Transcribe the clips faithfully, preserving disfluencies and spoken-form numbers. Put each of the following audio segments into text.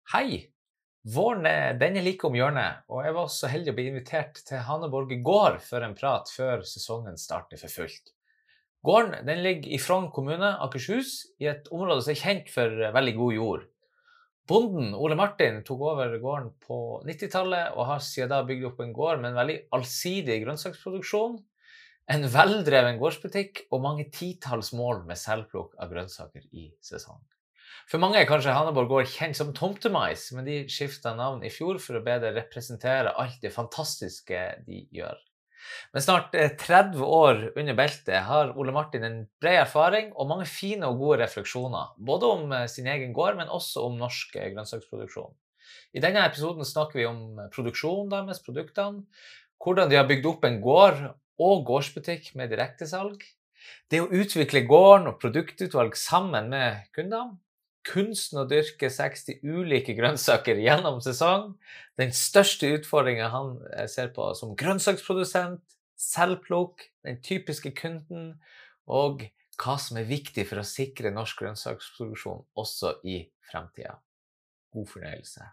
Hei! Våren er, den er like om hjørnet, og jeg var så heldig å bli invitert til Haneborg gård for en prat før sesongen starter for fullt. Gården den ligger i Frogn kommune, Akershus, i et område som er kjent for veldig god jord. Bonden Ole Martin tok over gården på nittitallet og har siden da bygd opp en gård med en veldig allsidig grønnsaksproduksjon, en veldreven gårdsbutikk og mange titalls mål med selvplukk av grønnsaker i sesong. For mange er kanskje Haneborg gård kjent som Tomtemais, men de skiftet navn i fjor for å bedre representere alt det fantastiske de gjør. Med snart tretti år under beltet har Ole Martin en bred erfaring og mange fine og gode refleksjoner, både om sin egen gård, men også om norsk grønnsaksproduksjon. I denne episoden snakker vi om produksjonen deres, produktene, hvordan de har bygd opp en gård og gårdsbutikk med direktesalg, det å utvikle gården og produktutvalg sammen med kundene, kunsten å dyrke seksti ulike grønnsaker gjennom sesong, den største utfordringen han ser på som grønnsaksprodusent, selvplukk, den typiske kunden, og hva som er viktig for å sikre norsk grønnsaksproduksjon også i fremtiden. God fornøyelse.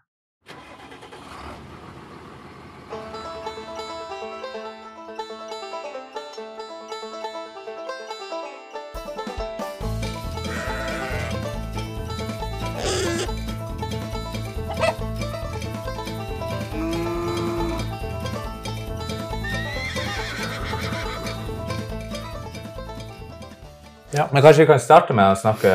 Ja, men kanskje vi kan starte med å snakke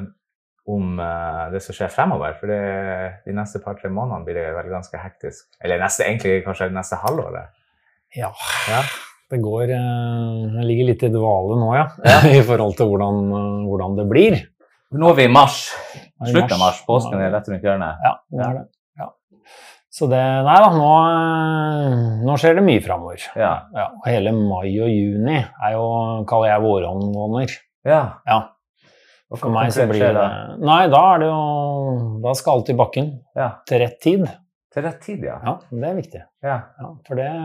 om uh, det som skjer fremover, for det, de neste par-tre månedene blir det vel ganske hektisk. Eller neste, egentlig kanskje neste halvåret. Ja, ja. Det går, uh, ligger litt i dvale nå, ja, ja. I forhold til hvordan, uh, hvordan det blir. Nå er vi i mars, slutt av mars, påsken er rett rundt hjørnet. Ja, det er det. Ja. Så det, nei da, nå, nå skjer det mye fremover. Ja. Ja, og hele mai og juni er jo, kaller jeg vårmåneder. Ja. Ja. Og for meg så blir det, nei, da er det jo, da skal alt i bakken, ja. Til rett tid. Til rett tid, ja. Ja, det er viktig. Ja. Ja, for det,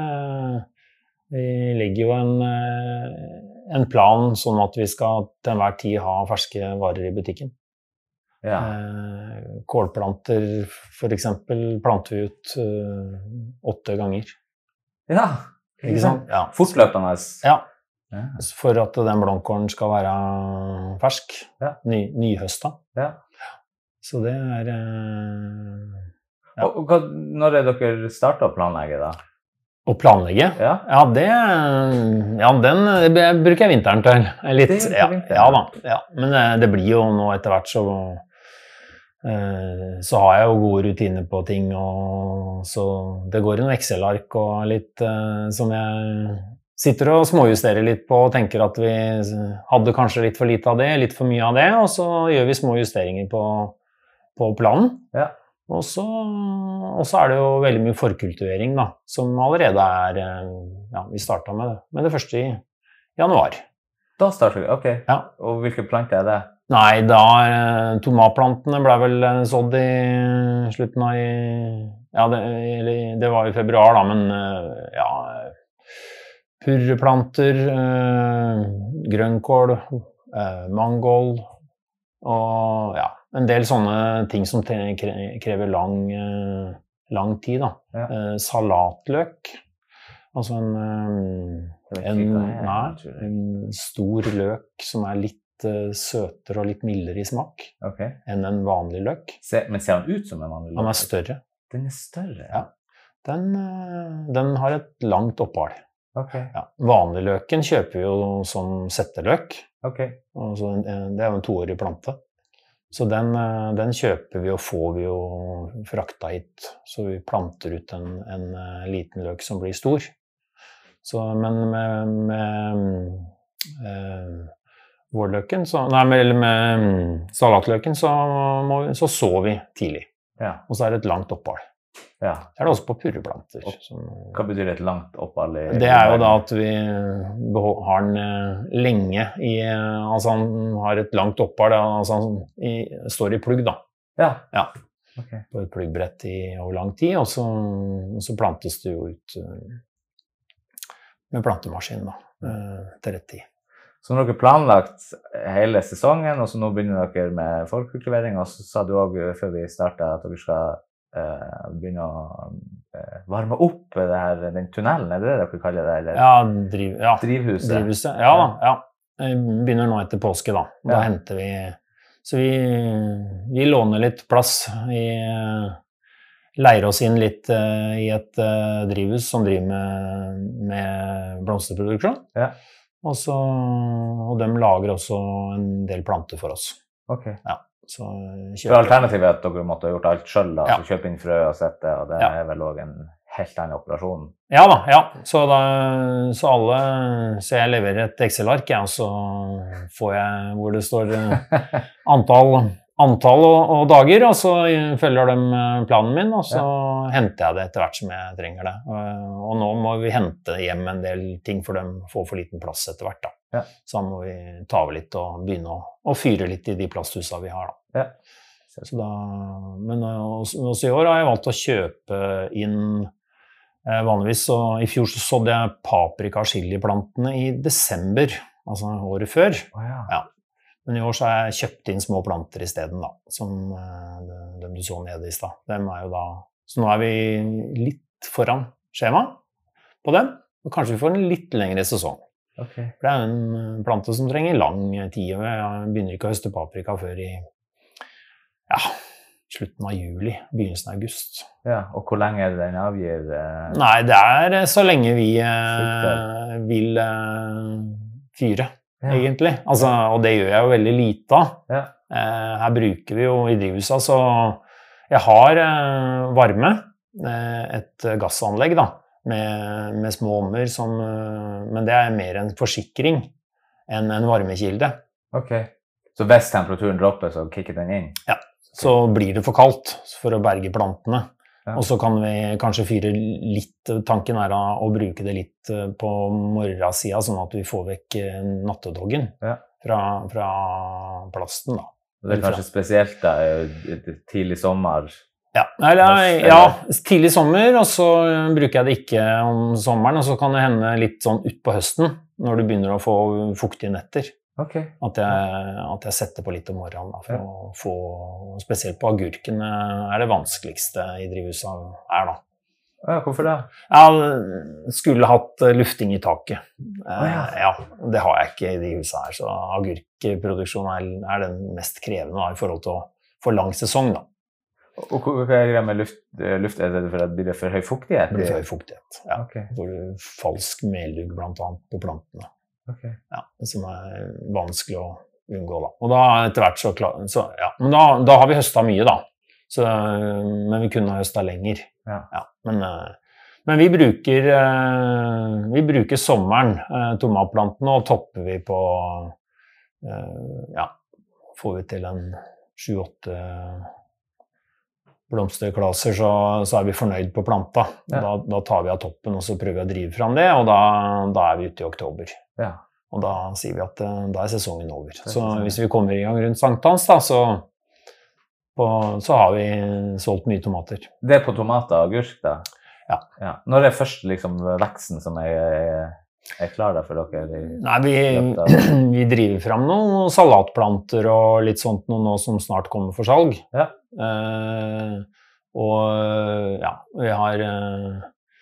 vi legger jo en, en plan sånn at vi skal til enhver tid ha ferske varer i butikken. Ja. Eh, kålplanter, for eksempel, planter vi ut uh, åtte ganger. Ja, ikke sant? Ja. Fortløpende. Ja. Ja. For at den blomkålen skal være fersk, ja. ny, nyhøsta. Ja. Så det er... Uh, ja. Og hva, når er dere startet å planlegge da? Å planlegge? Ja. Ja, det... Ja, den det bruker jeg vinteren til. Litt, det ja, vinteren. Ja da. Ja. Men det, det blir jo nå etter hvert så... Uh, så har jeg jo gode rutiner på ting, og så det går i noen Excel-ark og litt uh, som jeg... sitter og småjusterer litt på og tenker at vi hadde kanskje litt for lite av det, litt for mye av det, og så gjør vi små justeringer på, på planen. Ja. Og, så, og så er det jo veldig mye forkultivering da, som allerede er, ja, vi startet med det, med det første i januar. Da starter vi, ok. Ja. Og hvilke planter er det? Nei, da tomatplantene ble vel sådd i slutten av, ja, det, eller, det var i februar da, men ja, purreplanter, eh, grønnkål, eh, mangold og ja, en del sånne ting som krever lang, eh, lang tid da. Ja. Eh, salatløk, altså en, eh, en, nei, en stor løk som er litt eh, søtere og litt mildere i smak okay. enn en vanlig løk. Se, men ser han ut som en vanlig løk? Han er større. Den er større? Ja. Den, den har et langt opphold. Okay. Ja, vanlig løken kjøper vi jo som setteløk. Okay. Altså, det er jo en toårig plante. Så den, den kjøper vi og får vi jo frakta hit. Så vi planter ut en, en liten løk som blir stor. Så, men med, med eh, vårløken, så, nei, med, med salatløken, så, må, så sår vi tidlig. Ja. Og så er det et langt opphold. Ja. Det er det også på purreplanter. Som, hva betyr et langt opphold? I, det er jo da at vi har den lenge i, altså han har et langt opphold, altså han i, står i plugg da. Ja. Ja. Okay. På et pluggbrett i over lang tid, og så, og så plantes det jo ut med plantemaskin da, til rett tid. Så når dere planlagt hele sesongen, og så nå begynner dere med forkultivering, og så sa du også før vi startet at dere skal eh, begynne å eh, varme opp det her, den tunnelen, er det det dere kaller det? Eller? Ja, driv, ja. Drivhuset. Drivhuset. Ja, da, ja. Vi begynner nå etter påske da. Da Ja. henter vi, så vi, vi låner litt plass. Vi leier oss inn litt uh, i et uh, drivhus som driver med, med blomsterproduksjon. Ja. Og, så, og de lager også en del planter for oss. Ok. Ja, så Så alternativet er at dere måtte ha gjort alt selv, da, Ja. så kjøpe inn frø og sette, og det Ja. er vel også en helt annen operasjon. Ja da, ja. Så, da, så alle, så jeg leverer et Excel-ark, ja, og så får jeg hvor det står uh, antall, antall og, og dager, og så følger de planen min, og så ja. henter jeg det etter hvert som jeg trenger det. Uh, og nå må vi hente hjem en del ting for dem, få for liten plass etter hvert da. Ja. Så da må vi ta over litt og begynne å, å fyre litt i de plasthusene vi har da. Ja. Så da men også, også i år har jeg valgt å kjøpe inn eh, vanligvis, så i fjor så sådde jeg paprika- og chiliplantene i desember, altså året før. Oh, ja. Ja. Men i år så har jeg kjøpt inn små planter i stedet da, som eh, dem du så nede i sted. Dem er jo da, så nå er vi litt foran skjema på dem, og kanskje vi får en litt lengre sesong. Okay. For det er en plante som trenger lang tid, og jeg begynner ikke å høste paprika før i ja, slutten av juli, begynnelsen av august. Ja, og hvor lenge er det den avgir? Eh... Nei, det er så lenge vi eh, vil eh, fyre, ja. egentlig. Altså, og det gjør jeg jo veldig lite av. Ja. Eh, her bruker vi jo i drivhuset, så jeg har eh, varme, eh, et gassanlegg da, med, med små ommer, som, men det er mer en forsikring enn en varmekilde. Ok, så hvis temperaturen dropper, så kikker den inn? Ja, så blir det for kaldt for å berge plantene. Ja. Og så kan vi kanskje fyre litt, tanken er å bruke det litt på morgensiden, sånn at vi får vekk nattedoggen ja. fra, fra plasten da. Det er kanskje spesielt da, tidlig sommer? Ja, eller, ja, tidlig sommer, og så bruker jeg det ikke om sommeren, og så kan det hende litt sånn ut på høsten, når du begynner å få fuktige netter. Okay. At, jeg, at jeg setter på litt om morgenen, da, for ja. å få, spesielt på agurkene er det vanskeligste i drivhuset er da. Ja, hvorfor det? Jeg skulle hatt lufting i taket. Oh, ja. Ja, det har jeg ikke i de husene her, så agurkproduksjon er, er den mest krevende da, i forhold til å få lang sesong da. Og hva er det med luft, luft? Er det for at det blir for høy fuktighet? Det blir for høy fuktighet, ja. Okay. For falsk meldugg blant annet på plantene. Okay. Ja, som er vanskelig å unngå da. Og da etter hvert så, klar, så ja. Men da, da har vi høstet mye da. Så, men vi kunne ha høstet lenger. Ja. Ja, men, men vi bruker, vi bruker sommeren, tomatplantene, og topper vi på, ja, får vi til en sju åtte blomsterklaser, så, så er vi fornøyd på planta. Ja. Da, da tar vi av toppen, og så prøver vi å drive fram det, og da, da er vi ute i oktober. Ja. Og da sier vi at da er sesongen over. Så hvis vi kommer i gang rundt sankthans, da, så, på, så har vi solgt mye tomater. Det er på tomater og agurk da? Ja. Ja. Når er først liksom veksten som er, er klar da for dere? I, Nei, vi, vi driver fram noen salatplanter og litt sånt noe nå som snart kommer for salg. Ja. Uh, og ja, vi har uh,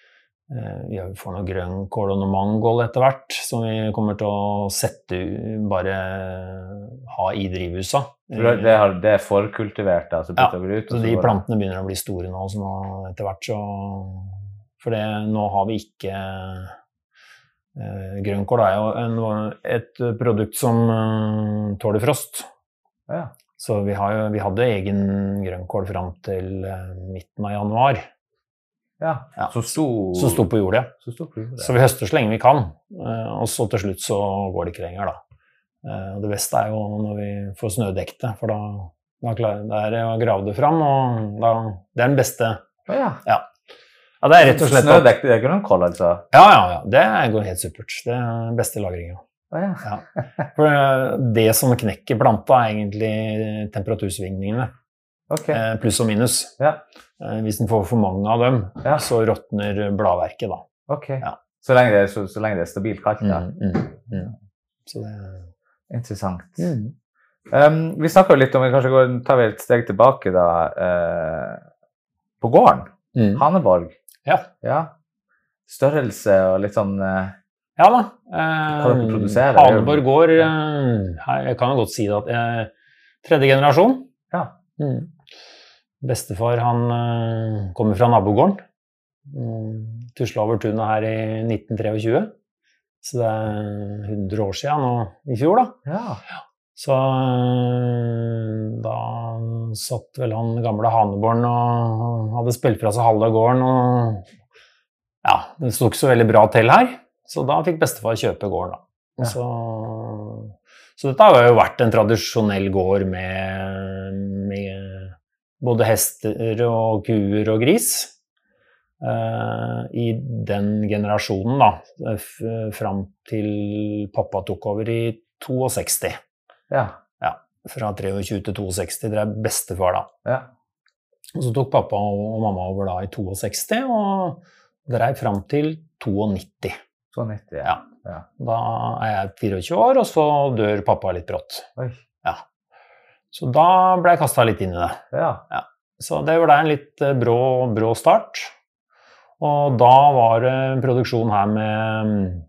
vi får noe grønnkål og noe mangold etter hvert, som vi kommer til å sette bare ha i drivhuset. Det, har, det er forkultivert da, så ja, ut, så, så de plantene begynner å bli store nå, så nå etter hvert så, for det, nå har vi ikke uh, grønnkål er jo en, et produkt som uh, tåler frost. Ja. Så vi, har jo, vi hadde egen grønnkål frem til uh, midten av januar. Ja, ja. Så sto, så sto på jordet. Så, sto på jordet. Så vi høster så lenge vi kan, uh, og så til slutt så går det ikke lenger da. Uh, det beste er jo når vi får snødekte, for da, da klar, det er å grave det frem, og da, det er den beste. Oh, ja. Ja. Ja, det er rett og slett... Snødekte, det er grønnkål altså? Ja, ja, ja, det går helt supert. Det er den beste lagringen. Oh, ja. Ja. For det som knekker planta er egentlig temperatursvingningene. Okay. Pluss og minus. Ja. Hvis den får for mange av dem, ja. så råtner bladverket da. Ok, ja. så, lenge det er, så, så lenge det er stabilt kaldt da. Mm, mm, mm. Så det... Interessant. Mm. Um, vi snakket jo litt om, vi kanskje går, tar vi et steg tilbake da, uh, på gården, Mm. Haneborg. Ja. Ja. Størrelse og litt sånn... Uh, Ja da. Hva dere produserer? Haneborg gård, jeg kan jo godt si det at jeg tredje generasjon. Ja. Mm. Bestefar, han kommer fra nabogården. Tusla over tunet her i nitten tjuetre. Så det er hundre år siden nå i fjor da. Ja. Så da satt vel han gamle Haneborgen og hadde spilt fra seg halve gården, og ja, det stod ikke så veldig bra til her. Så da fikk bestefar kjøpe gården da. Og så, så dette har jo vært en tradisjonell gård med, med både hester og kuer og gris. Uh, I den generasjonen da, fram til pappa tok over i sekstito. Ja. Ja, fra tjuetre til sekstito, det er bestefar da. Ja. Og så tok pappa og mamma over da i sekstito, og drev fram til nittito. Så nitti, ja. Ja. Da er jeg tjuefire år, og så dør pappa litt brått. Oi. Ja. Så da ble jeg kastet litt inn i det. Ja. Ja. Så det var en litt brå, brå start. Og da var det en produksjon her med...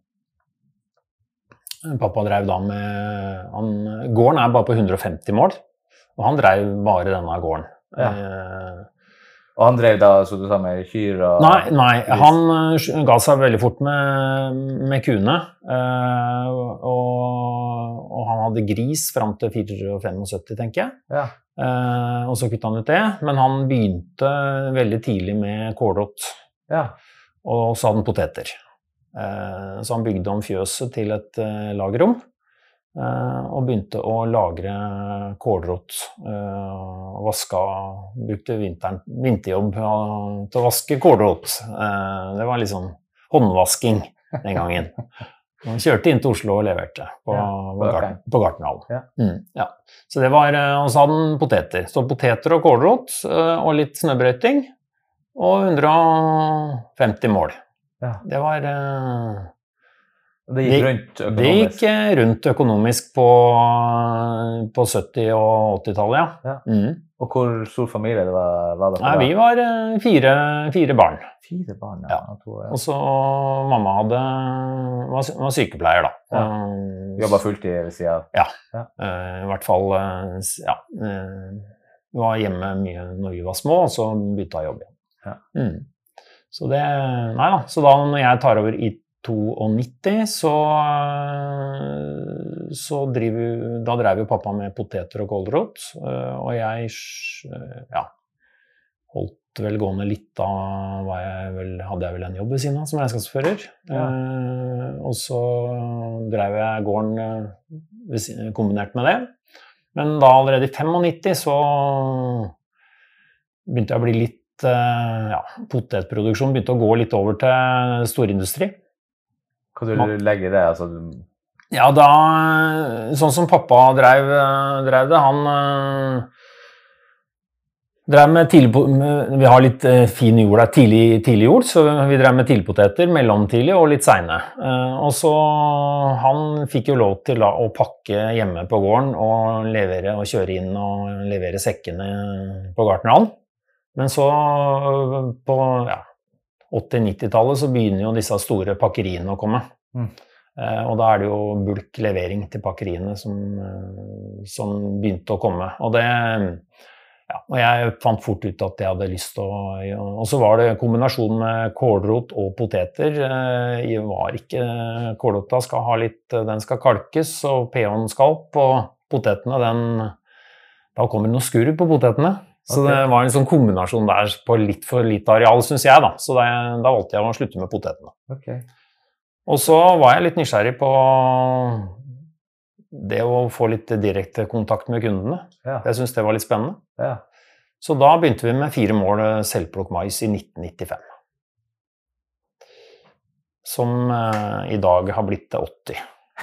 Pappa drev da med... Han, gården er bare på hundre og femti mål, og han drev bare denne gården. Ja. Eh, Og han drev da, så du sa, med kyr og... Nei, nei, han uh, ga seg veldig fort med, med kuene, uh, og, og han hadde gris frem til syttifire syttifem, tenker jeg. Ja. Uh, og så kuttet han ut det, men han begynte veldig tidlig med kålrot, Ja. og så hadde han poteter. Uh, så han bygde om fjøset til et uh, lagerrom, uh, og begynte å lagre kålrot, uh, og vaska, brukte vinteren, vinterjobb uh, til å vaske kålrot. Uh, det var liksom håndvasking den gangen. Han kjørte inn til Oslo og leverte på, Ja, på, Garten, på Gartnerhallen. Ja. Mm, ja. Så det var, uh, og så hadde han poteter. Så poteter og kålrot, uh, og litt snøbrøyting, og hundre og femti mål. Ja. Det var... Uh, Det gikk rundt økonomisk? Det gikk rundt økonomisk på, på sytti- og åttitallet, ja. Ja. Mm. Og hvor stor familie det var, var det for Nei, da? vi var uh, fire, fire barn. Fire barn, Ja. ja. To, ja. Og så mamma hadde, var, sy- var sykepleier da. Ja. Uh, Jobbet fulltid ved siden av? Ja, Ja. uh, i hvert fall, uh, s- ja. Uh, vi var hjemme mye når vi var små, og så bytta jeg jobb igjen. Ja. Mm. Så det, nei da, så da når jeg tar over i nittito, så, så driver, da drev jo pappa med poteter og kålrot, og jeg ja, holdt vel gående litt, da var jeg vel, hadde jeg vel en jobb ved siden av som regnskapsfører. Ja. Eh, og så drev jeg gården kombinert med det. Men da allerede i nittito-fem så begynte jeg å bli litt, ja, potetproduksjon begynte å gå litt over til storindustri. Hva du legger i det? Altså, Ja, da, sånn som pappa drev, drev det, han uh, drev med tidlig, med, vi har litt uh, fin jord der, tidlig, tidlig jord, så vi drev med tidligpoteter, mellomtidlig og litt sene. Uh, og så, han fikk jo lov til da, å pakke hjemme på gården og levere og kjøre inn og levere sekkene på Gartnerhallen. Men så på ja, åtti-nittitallet så begynner jo disse store pakkeriene å komme. Mm. Eh, og da er det jo bulklevering til pakkeriene som, som begynte å komme. Og det, ja, og jeg fant fort ut at jeg hadde lyst til å, og så var det kombinasjon med kålrot og poteter. Eh, jeg var ikke, kålrota skal ha litt, den skal kalkes, og peon skal opp, og potetene, den, da kommer det noe skurr på potetene. Så okay. Det var en sånn kombinasjon der på litt for lite areal, synes jeg da. Så det, da valgte jeg å slutte med potetene. Okay. Og så var jeg litt nysgjerrig på det å få litt direkte kontakt med kundene. Ja. Jeg synes det var litt spennende. Ja. Så da begynte vi med fire mål selvplukk mais i nitten nittifem. Som eh, i dag har blitt til åtti.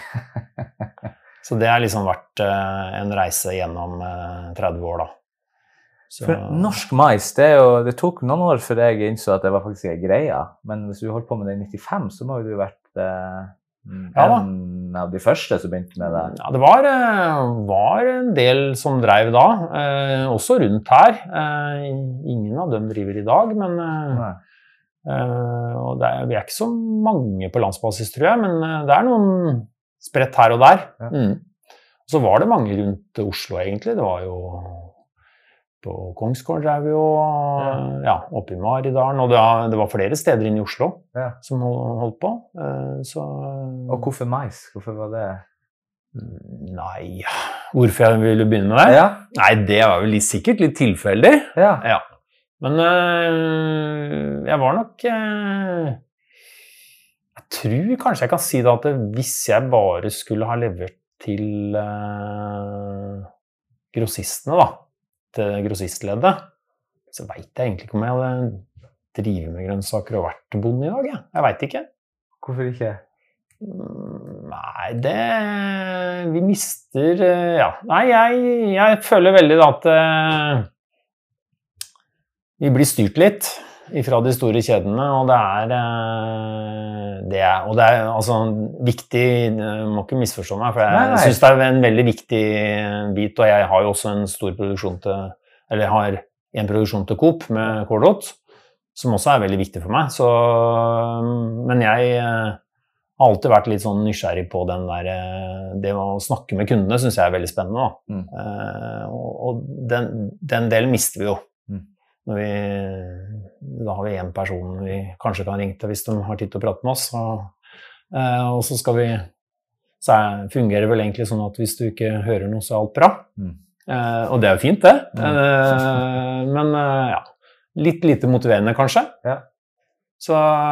Så det har liksom vært eh, en reise gjennom eh, tretti år da. Så... For norsk mais, det, jo, det tok noen år før jeg innså at det var faktisk en greie, men hvis du holdt på med det i nittifem, så må jo du ha vært eh, Ja, da. En av de første som begynte med det? Ja, det var, var en del som drev da, eh, også rundt her. Eh, ingen av dem driver i dag, men eh, eh, og det er, vi er ikke så mange på landsbasis, tror jeg, men det er noen spredt her og der. Ja. Mm. Så var det mange rundt Oslo, egentlig. Det var jo på Kongsgård drev vi jo, ja. Ja, oppe i Maridalen, og det, det var flere steder inne i Oslo ja. Som holdt på. Så, og hvorfor mais? Hvorfor var det? Nei, hvorfor jeg ville begynne med det? Ja. Nei, det var vel sikkert litt tilfeldig. Ja. Ja. Men øh, jeg var nok øh, jeg tror kanskje jeg kan si det at hvis jeg bare skulle ha levert til øh, grossistene da, til grossistleddet, så vet jeg egentlig ikke om jeg hadde drivet med grønnsaker og vært bonde i dag. Jeg, jeg vet ikke. Hvorfor ikke? Nei, det... Vi mister... Ja, nei, jeg, jeg føler veldig da at uh, vi blir styrt litt ifra de store kjedene, og det er, uh, det er, og det er altså viktig, du må ikke misforstå meg, for jeg nei, nei. synes det er en veldig viktig bit, og jeg har jo også en stor produksjon til, eller jeg har en produksjon til Coop med Kårdot, som også er veldig viktig for meg, så, men jeg uh, har alltid vært litt sånn nysgjerrig på den der, det å snakke med kundene synes jeg er veldig spennende da. Mm. Uh, og, og den, den delen mister vi jo. Mm. Når vi, da har vi en person vi kanskje kan ringe til hvis de har tid til å prate med oss. Og, uh, og så skal vi, så er, fungerer det vel egentlig sånn at hvis du ikke hører noe, så er alt bra. Mm. Uh, og det er jo fint det. Mm. Uh, men uh, ja, litt lite motiverende kanskje. Ja. Så,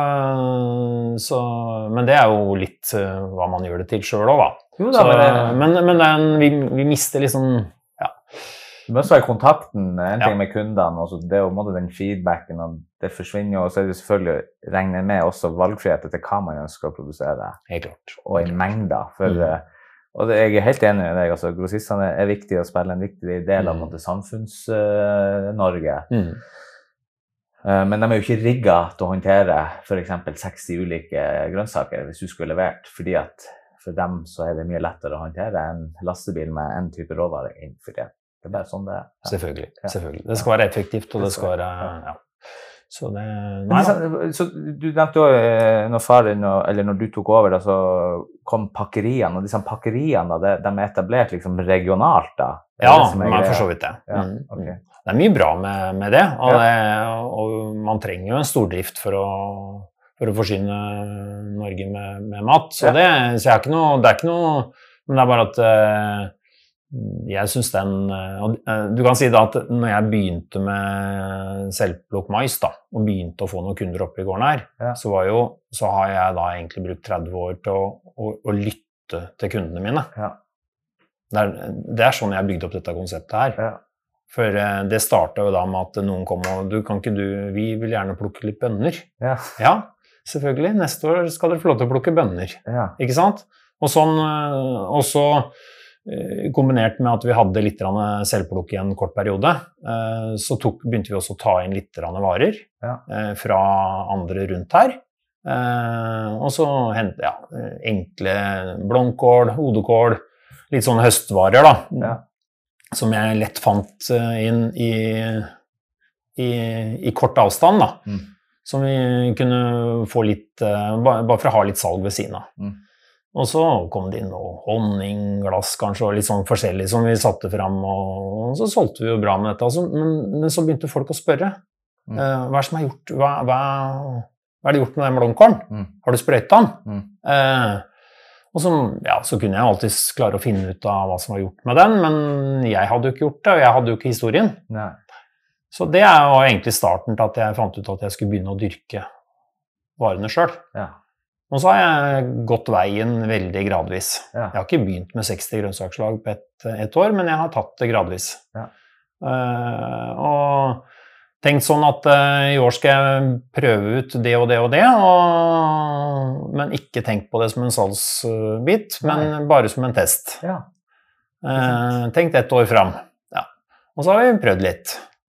så, men det er jo litt uh, hva man gjør det til selv også da. Jo da, så, men, men, men den, vi, vi mister liksom, ja. Det må også være kontakten, en ting ja. Med kundene, og det er jo måte den feedbacken, og det forsvinner jo, og så er det selvfølgelig regnet med også valgfrihet til hva man ønsker å produsere. Helt klart. Og i mengder, for, mm. og det, jeg er helt enig med deg, altså grossistene er viktige å spille en viktig del av mm. samfunns-Norge. Uh, mm. uh, men de er jo ikke rigget til å håndtere for eksempel seksti ulike grønnsaker hvis du skulle levert, fordi at for dem så er det mye lettere å håndtere en lastebil med en type råvare innenfor det. Det er bare sånn det er. Ja. Selvfølgelig, selvfølgelig. Det skal være effektivt, og det skal være, ja. Så det, nei. Så, så du nevnte jo, når faren, eller når du tok over, da, så kom pakkeriene, og disse pakkeriene, da, de er etablert liksom regionalt da? Ja, men for så vidt det. Ja, okay. Det er mye bra med, med det, og, ja. det, og man trenger jo en stordrift for å, for å forsyne Norge med, med mat, så, ja. det, så jeg har ikke noe, det er ikke noe, men det er bare at jeg synes den, du kan si da at når jeg begynte med selvplukk mais da, og begynte å få noen kunder oppe i gården her, ja. så, var jo, så har jeg da egentlig brukt tretti år til å, å, å lytte til kundene mine. Ja. Det, er, det er sånn jeg bygde opp dette konseptet her. Ja. For det startet jo da med at noen kom og, du kan ikke du, vi vil gjerne plukke litt bønner. Ja. Ja, selvfølgelig, neste år skal dere få lov til å plukke bønner. Ja. Ikke sant? Og sånn, og så kombinert med at vi hadde litt selvplukk i en kort periode, så tok, begynte vi også å ta inn litt varer ja. fra andre rundt her. Og så hentet ja, enkle blomkål, hodekål, litt sånne høstvarer da, ja. som jeg lett fant inn i, i, i kort avstand da, mm. som vi kunne få litt, bare for å ha litt salg ved siden av. Mm. Og så kom det inn noe honningglass kanskje, og litt sånn forskjellig som vi satte frem, og så solgte vi jo bra med dette. Altså, men, men så begynte folk å spørre, mm. uh, hva er som er gjort, hva, hva, hva er det gjort med den blomkålen? Mm. Har du sprøytet den? Mm. Uh, og så, ja, så kunne jeg alltid klare å finne ut av hva som var gjort med den, men jeg hadde jo ikke gjort det, og jeg hadde jo ikke historien. Nei. Så det var egentlig starten til at jeg fant ut at jeg skulle begynne å dyrke varene selv. Ja. Og så har jeg gått veien veldig gradvis. Ja. Jeg har ikke begynt med seksti grønnsakslag på et, et år, men jeg har tatt det gradvis. Ja. Uh, og tenkt sånn at uh, i år skal jeg prøve ut det og det og det, og, men ikke tenkt på det som en salgsbit, men Nei. Bare som en test. Ja. Uh, tenkt ett år frem. Ja. Og så har vi prøvd litt.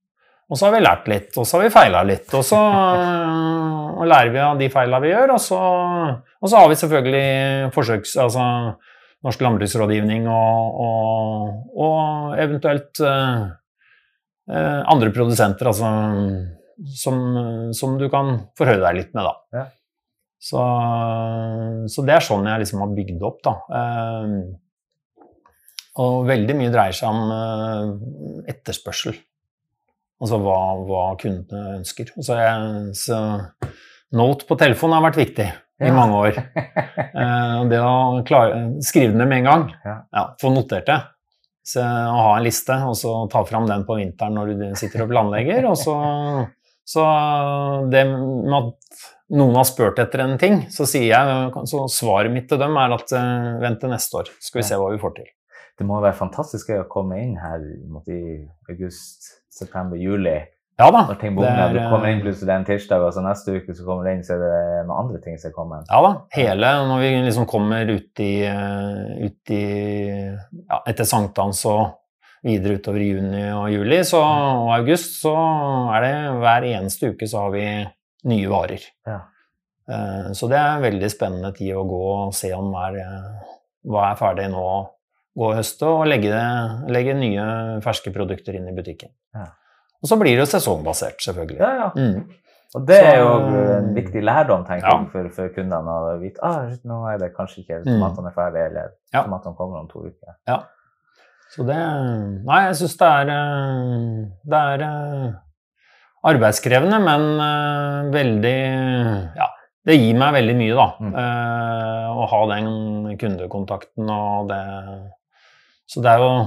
Og så har vi lært litt, og så har vi feilet litt, og så og lærer vi av de feilene vi gjør, og så, og så har vi selvfølgelig forsøks, altså norsk landbruksrådgivning og, og, og eventuelt uh, uh, andre produsenter, altså, som, som du kan forhøre deg litt med da. Ja. Så, så det er sånn jeg liksom har bygd opp da. Uh, og veldig mye dreier seg om uh, etterspørsel. Altså hva, hva kundene ønsker. Så, jeg, så note på telefonen har vært viktig ja. I mange år. Eh, det å klare, skrive det med en gang, ja. Ja, få notert det. Så, å ha en liste, og så ta fram den på vinteren når du sitter og planlegger. Og så, så det med at noen har spurt etter en ting, så sier jeg, så svaret mitt til dem er at vent til neste år, skal vi se hva vi får til. Det må være fantastisk å komme inn her mot i august, september, juli. Ja da. Når ting bugner, du kommer inn plutselig en tirsdag, og så neste uke så kommer det inn, så er det noen andre ting som kommer. Ja da. Hele, når vi liksom kommer ut i, ut i ja, etter sankthans og videre utover i juni og juli, så, og august, så er det hver eneste uke så har vi nye varer. Ja. Så det er en veldig spennende tid å gå og se om er, hva er ferdig nå, gå og høste og legge, legge nye ferske produkter inn i butikken. Ja. Og så blir det jo sesongbasert, selvfølgelig. Ja, ja. Mm. Og det er jo en viktig lærdom, tenker jeg, ja. for, for kundene å vite, ah, nå er det kanskje ikke tomatene er ferdig, eller ja. Tomatene kommer om to uker. Ja. Så det, nei, jeg synes det er, det er arbeidskrevende, men veldig, ja, det gir meg veldig mye da, mm. uh, å ha den kundekontakten og det. Så det er jo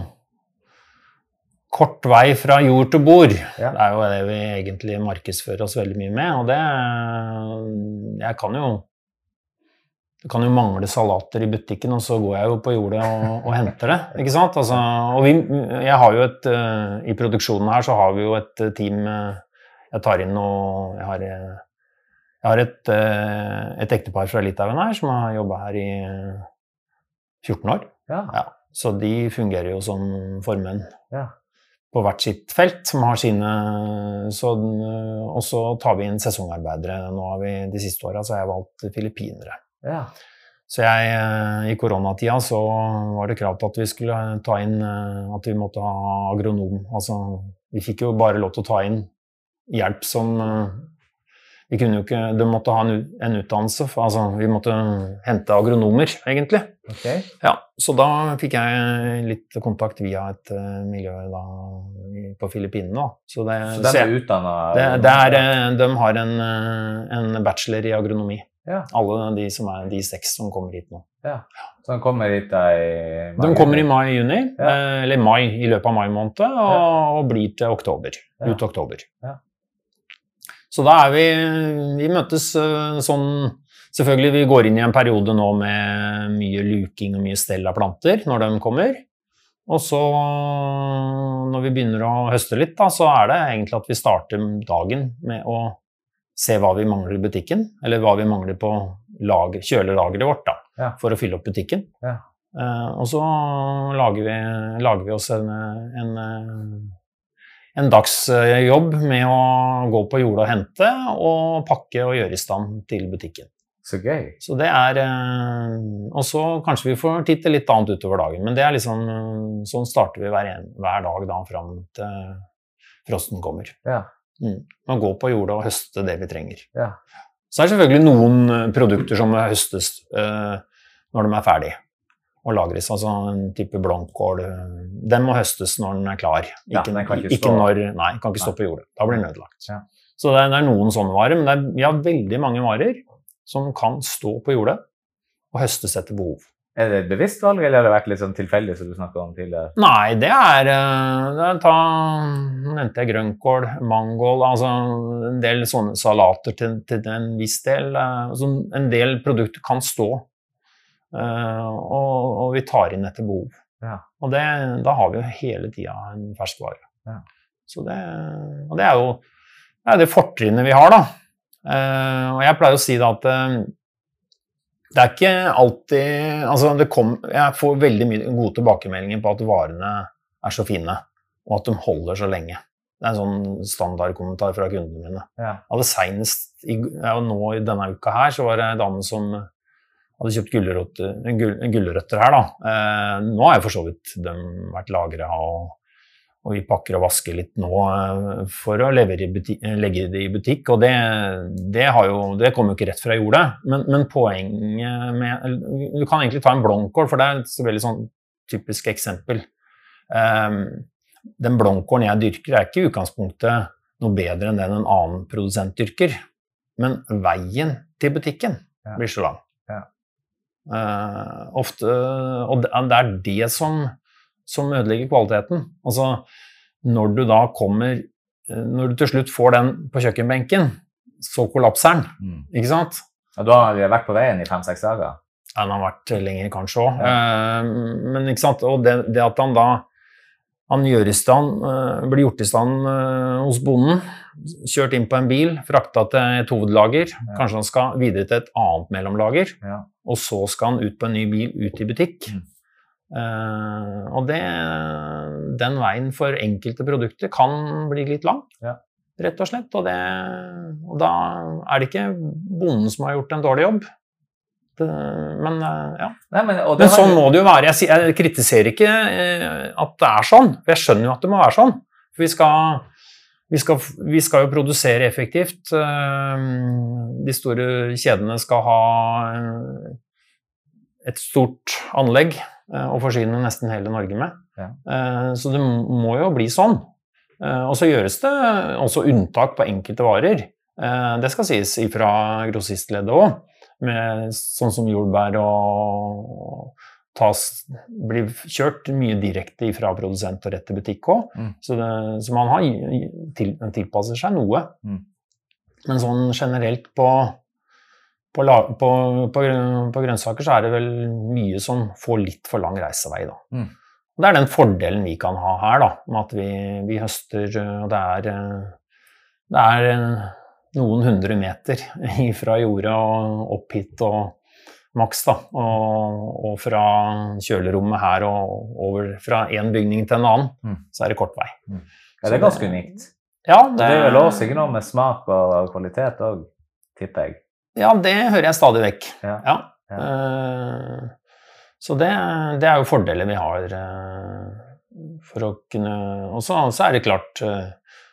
kort vei fra jord til bord. Ja. Det er jo det vi egentlig markedsfører oss veldig mye med, og det, jeg kan jo, det kan jo mangle salater i butikken, og så går jeg jo på jordet og, og henter det, ikke sant? Altså, og vi, jeg har jo et, i produksjonen her så har vi jo et team, jeg tar inn og jeg har, jeg har et, et ektepar fra Litauen her, som har jobbet her i fjorten år. Ja. Ja. Så de fungerer jo som formenn ja. På hvert sitt felt, som har sine, så, og så tar vi inn sesongarbeidere. Nå har vi, de siste årene så har jeg valgt filipinere. Ja. Så jeg, i koronatida så var det krav til at vi skulle ta inn, at vi måtte ha agronom. Altså, vi fikk jo bare lov til å ta inn hjelp som, vi kunne jo ikke, de måtte ha en, en utdannelse, for, altså vi måtte hente agronomer, egentlig. Okay. Ja, så da fikk jeg litt kontakt via et uh, miljø da, på Filippinene. Da. Så, det, så de er utdannet? Det, det er, de har en, en bachelor i agronomi. Ja. Alle de som er de seks som kommer hit nå. Ja. Så de kommer hit da i mai? De kommer i mai-juni, ja. eller mai, i løpet av mai måned, og, ja. og blir til oktober, ja. ut oktober. Ja. Så da er vi, vi møtes sånn, selvfølgelig vi går inn i en periode nå med mye luking og mye stell av planter når de kommer. Og så når vi begynner å høste litt da, så er det egentlig at vi starter dagen med å se hva vi mangler i butikken, eller hva vi mangler på lager, kjølelageret vårt da, ja. For å fylle opp butikken. Ja. Uh, og så lager vi, lager vi oss en, en, en dagsjobb med å gå på jordet og hente, og pakke og gjøre i stand til butikken. Så gøy. Så det er, uh, og så kanskje vi får titte litt annet utover dagen, men det er liksom, sånn starter vi hver, en, hver dag da, frem til frosten kommer. Ja. Mm. Man går på jordet og høste det vi trenger. Ja. Så er det selvfølgelig noen produkter som høstes uh, når de er ferdige og lagres, altså en type blomkål. Den må høstes når den er klar. Ikke, ja, den kan ikke, ikke stå. Når, nei, kan ikke stå på jordet. Da blir den ødelagt. Ja. Så det er, det er noen sånne varer, men det er, vi har veldig mange varer som kan stå på jordet og høstes etter behov. Er det et bevisst valg, eller har det vært litt sånn tilfeldig som du snakket om tidligere? Nei, det er, det er ta, nevnte jeg grønnkål, mangold, altså en del sånne salater til, til en viss del. Altså en del produkter kan stå, og, og vi tar inn etter behov. Ja. Og det, da har vi jo hele tiden en ferskvare. Ja. Så det, og det er jo det, er det fortrinnet vi har da. Og jeg pleier å si da at det er ikke alltid, altså det kom, jeg får veldig mye gode tilbakemeldinger på at varene er så fine, og at de holder så lenge. Det er en sånn standardkommentar fra kundene mine. Ja. Jeg hadde senest, i, ja, nå i denne uka her, så var det en dame som hadde kjøpt gulrøtter, gull, gulrøtter her da. Eh, nå har jeg for så vidt dem vært lagret og, og vi pakker og vasker litt nå eh, for å levere i butikk, legge det i butikk, og det, det, har jo, det kommer jo ikke rett fra jordet. Men, men poenget med, du kan egentlig ta en blomkål, for det er et veldig sånn typisk eksempel. Eh, Den blomkålen jeg dyrker er ikke i utgangspunktet noe bedre enn den en annen produsent dyrker, men veien til butikken ja. Blir så lang. Ja. Uh, ofte, og det er det som, som ødelegger kvaliteten. Altså, når du da kommer, når du til slutt får den på kjøkkenbenken, så kollapser den, mm. ikke sant? Og da har vi vært på veien i fem-seks dager? Ja, den har vært lenger kanskje også. Ja. Uh, men ikke sant, og det, det at han da Han gjør i stand, blir gjort i stand hos bonden, kjørt inn på en bil, fraktet til et hovedlager, ja. Kanskje han skal videre til et annet mellomlager, ja. Og så skal han ut på en ny bil, ut i butikk. Mm. Uh, og det, den veien for enkelte produkter kan bli litt lang, ja. Rett og slett, og, det, og da er det ikke bonden som har gjort en dårlig jobb. Men, ja. Nei, men, men sånn må det jo være. Jeg, jeg kritiserer ikke at det er sånn, for jeg skjønner jo at det må være sånn. For vi skal, vi skal, vi skal jo produsere effektivt. De store kjedene skal ha et stort anlegg og forsyne nesten hele Norge med. Ja. Så det må jo bli sånn. Og så gjøres det også unntak på enkelte varer. Det skal sies ifra grossistleddet også. Med sånn som jordbær og tas, blir kjørt mye direkte fra produsent og rett til butikk også. Mm. Så, det, så man har til, tilpasser seg noe. Mm. Men sånn generelt på, på, på, på, på grønnsaker så er det vel mye som får litt for lang reisevei da. Mm. Og det er den fordelen vi kan ha her da, med at vi, vi høster, og det er, det er noen hundre meter fra jordet og opp hit og maks da, og, og fra kjølerommet her og over fra en bygning til en annen, mm. så er det kort vei. Mm. Ja, det er ganske unikt. Ja, det, det er vel også ikke noe med smak og kvalitet også, tipper jeg. Ja, det hører jeg stadig vekk. Ja. Ja. Ja. Uh, så det, det er jo fordeler vi har uh, for å kunne, og så, så er det klart uh,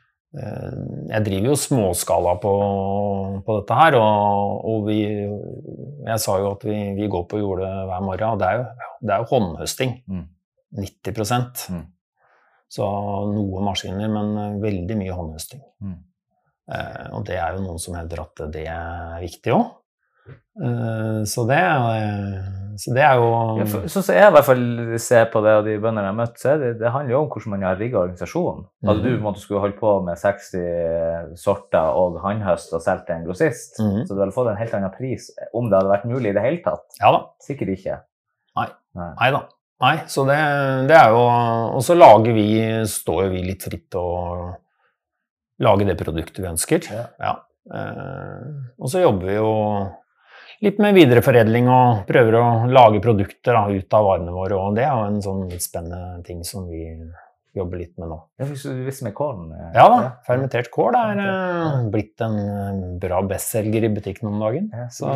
jeg driver jo småskala på, på dette her, og, og vi, jeg sa jo at vi, vi går på jordet hver morgen, og det er jo, det er jo håndhøsting, mm. nitti prosent. Mm. Så noe maskiner, men veldig mye håndhøsting. Mm. Eh, og det er jo noen som hevder at det er viktig også. Eh, så, det, så det er jo... Ja, for, så, så jeg i hvert fall ser på det, og de bøndene jeg har møtt, så er det, det handler jo om hvordan man har rigget organisasjonen. Mm. Altså du måtte skulle holde på med seksti sorter og håndhøst og selv til en grossist, mm. så du hadde fått en helt annen pris om det hadde vært mulig i det hele tatt. Ja da. Sikkert ikke. Nei, Nei. Nei da. Nei, så det, det er jo... Og så lager vi, står jo vi litt fritt og lager det produktet vi ønsker. Ja. Ja. Eh, og så jobber vi jo litt med videreforedling og prøver å lage produkter da, ut av varene våre, og det er jo en sånn litt spennende ting som vi jobber litt med nå. Ja, hvis du visste med kålen? Ja da, fermentert kål er eh, blitt en bra bestselger i butikken om dagen, ja, så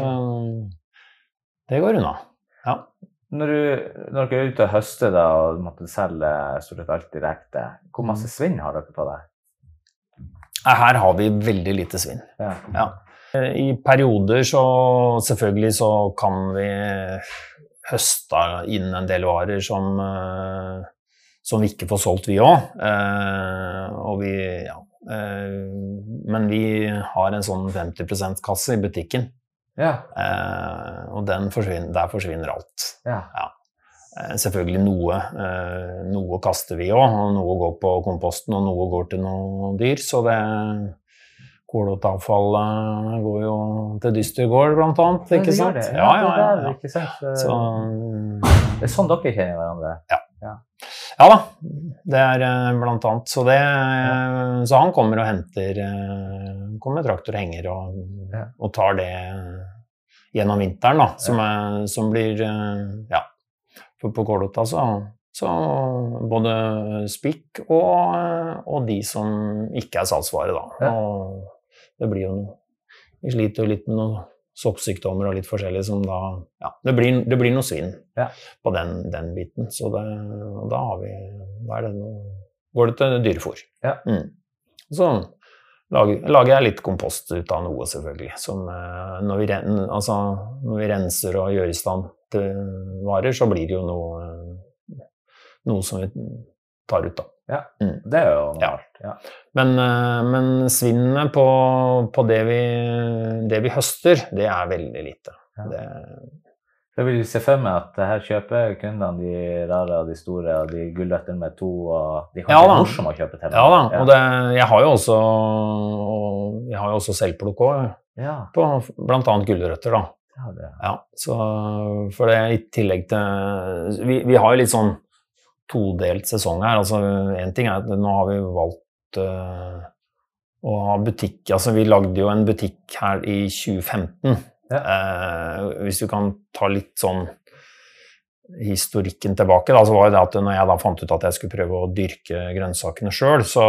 det går unna. Ja. Når, du, når dere er ute og høster da, og måtte selge stort sett alt direkte, hvor masse svinn har dere på deg? Her har vi veldig lite svinn. Ja. Ja. I perioder så selvfølgelig så kan vi høste inn en del varer som, som vi ikke får solgt vi også. Og vi, ja, men vi har en sånn femti prosent kasse i butikken. Ja. Eh, og den forsvinner, der forsvinner alt. Ja. Ja. Eh, selvfølgelig noe, eh, noe kaster vi også, og noe går på komposten, og noe går til noen dyr, så det kålåtavfall går jo til Dystergård blant annet, ikke sant? Det, ja, ja, ja, ja. Ikke sant? Så, det er sånn dere kjenner hverandre? Ja. Ja. Ja da, det er blant annet, så, det, så han kommer og henter, kommer traktor og henger og, og tar det gjennom vinteren da, som, er, som blir, ja, på, på kålåta så Så både spikk og, og de som ikke er salgsvare da. Ja. Og det blir jo noe, vi sliter jo litt med noen soppsykdommer og litt forskjellig som da, ja, det blir, det blir noe svinn Ja. på den, den biten. Så det, og da har vi, da er det noe, går det til dyrefôr. Ja. Mm. Så lager, lager jeg litt kompost ut av noe selvfølgelig, som eh, når vi, ren, altså, når vi renser og gjør i stand til varer, så blir det jo noe, noe som vi tar ut da. Ja, Mm. det er jo Ja. normalt. Ja. Men, eh, men svinnet på, på det, vi, det vi høster, det er veldig lite. Ja. Det, Jeg vil se for meg at her kjøper kundene de rare og de store og de gulrøtter med to, og de kan Ja være da. morsomme å kjøpe til. ja da, og det, jeg har jo også, jeg har jo også selvplukk også, Ja, på blant annet gulrøtter da. ja, det. Ja, så for det er i tillegg til, vi, vi har jo litt sånn todelt sesong her, altså en ting er at nå har vi valgt uh, å ha butikk, altså vi lagde jo en butikk her i tjue femten, Ja. eh, hvis du kan ta litt sånn historikken tilbake da, så var det at når jeg da fant ut at jeg skulle prøve å dyrke grønnsakene selv, så,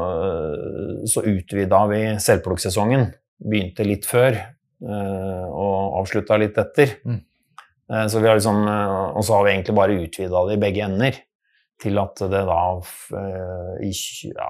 så utvidet vi selvplukksesongen, begynte litt før uh, og avsluttet litt etter. Mm. Uh, så vi har liksom, uh, og så har vi egentlig bare utvidet det i begge ender, til at det da uh, i ja,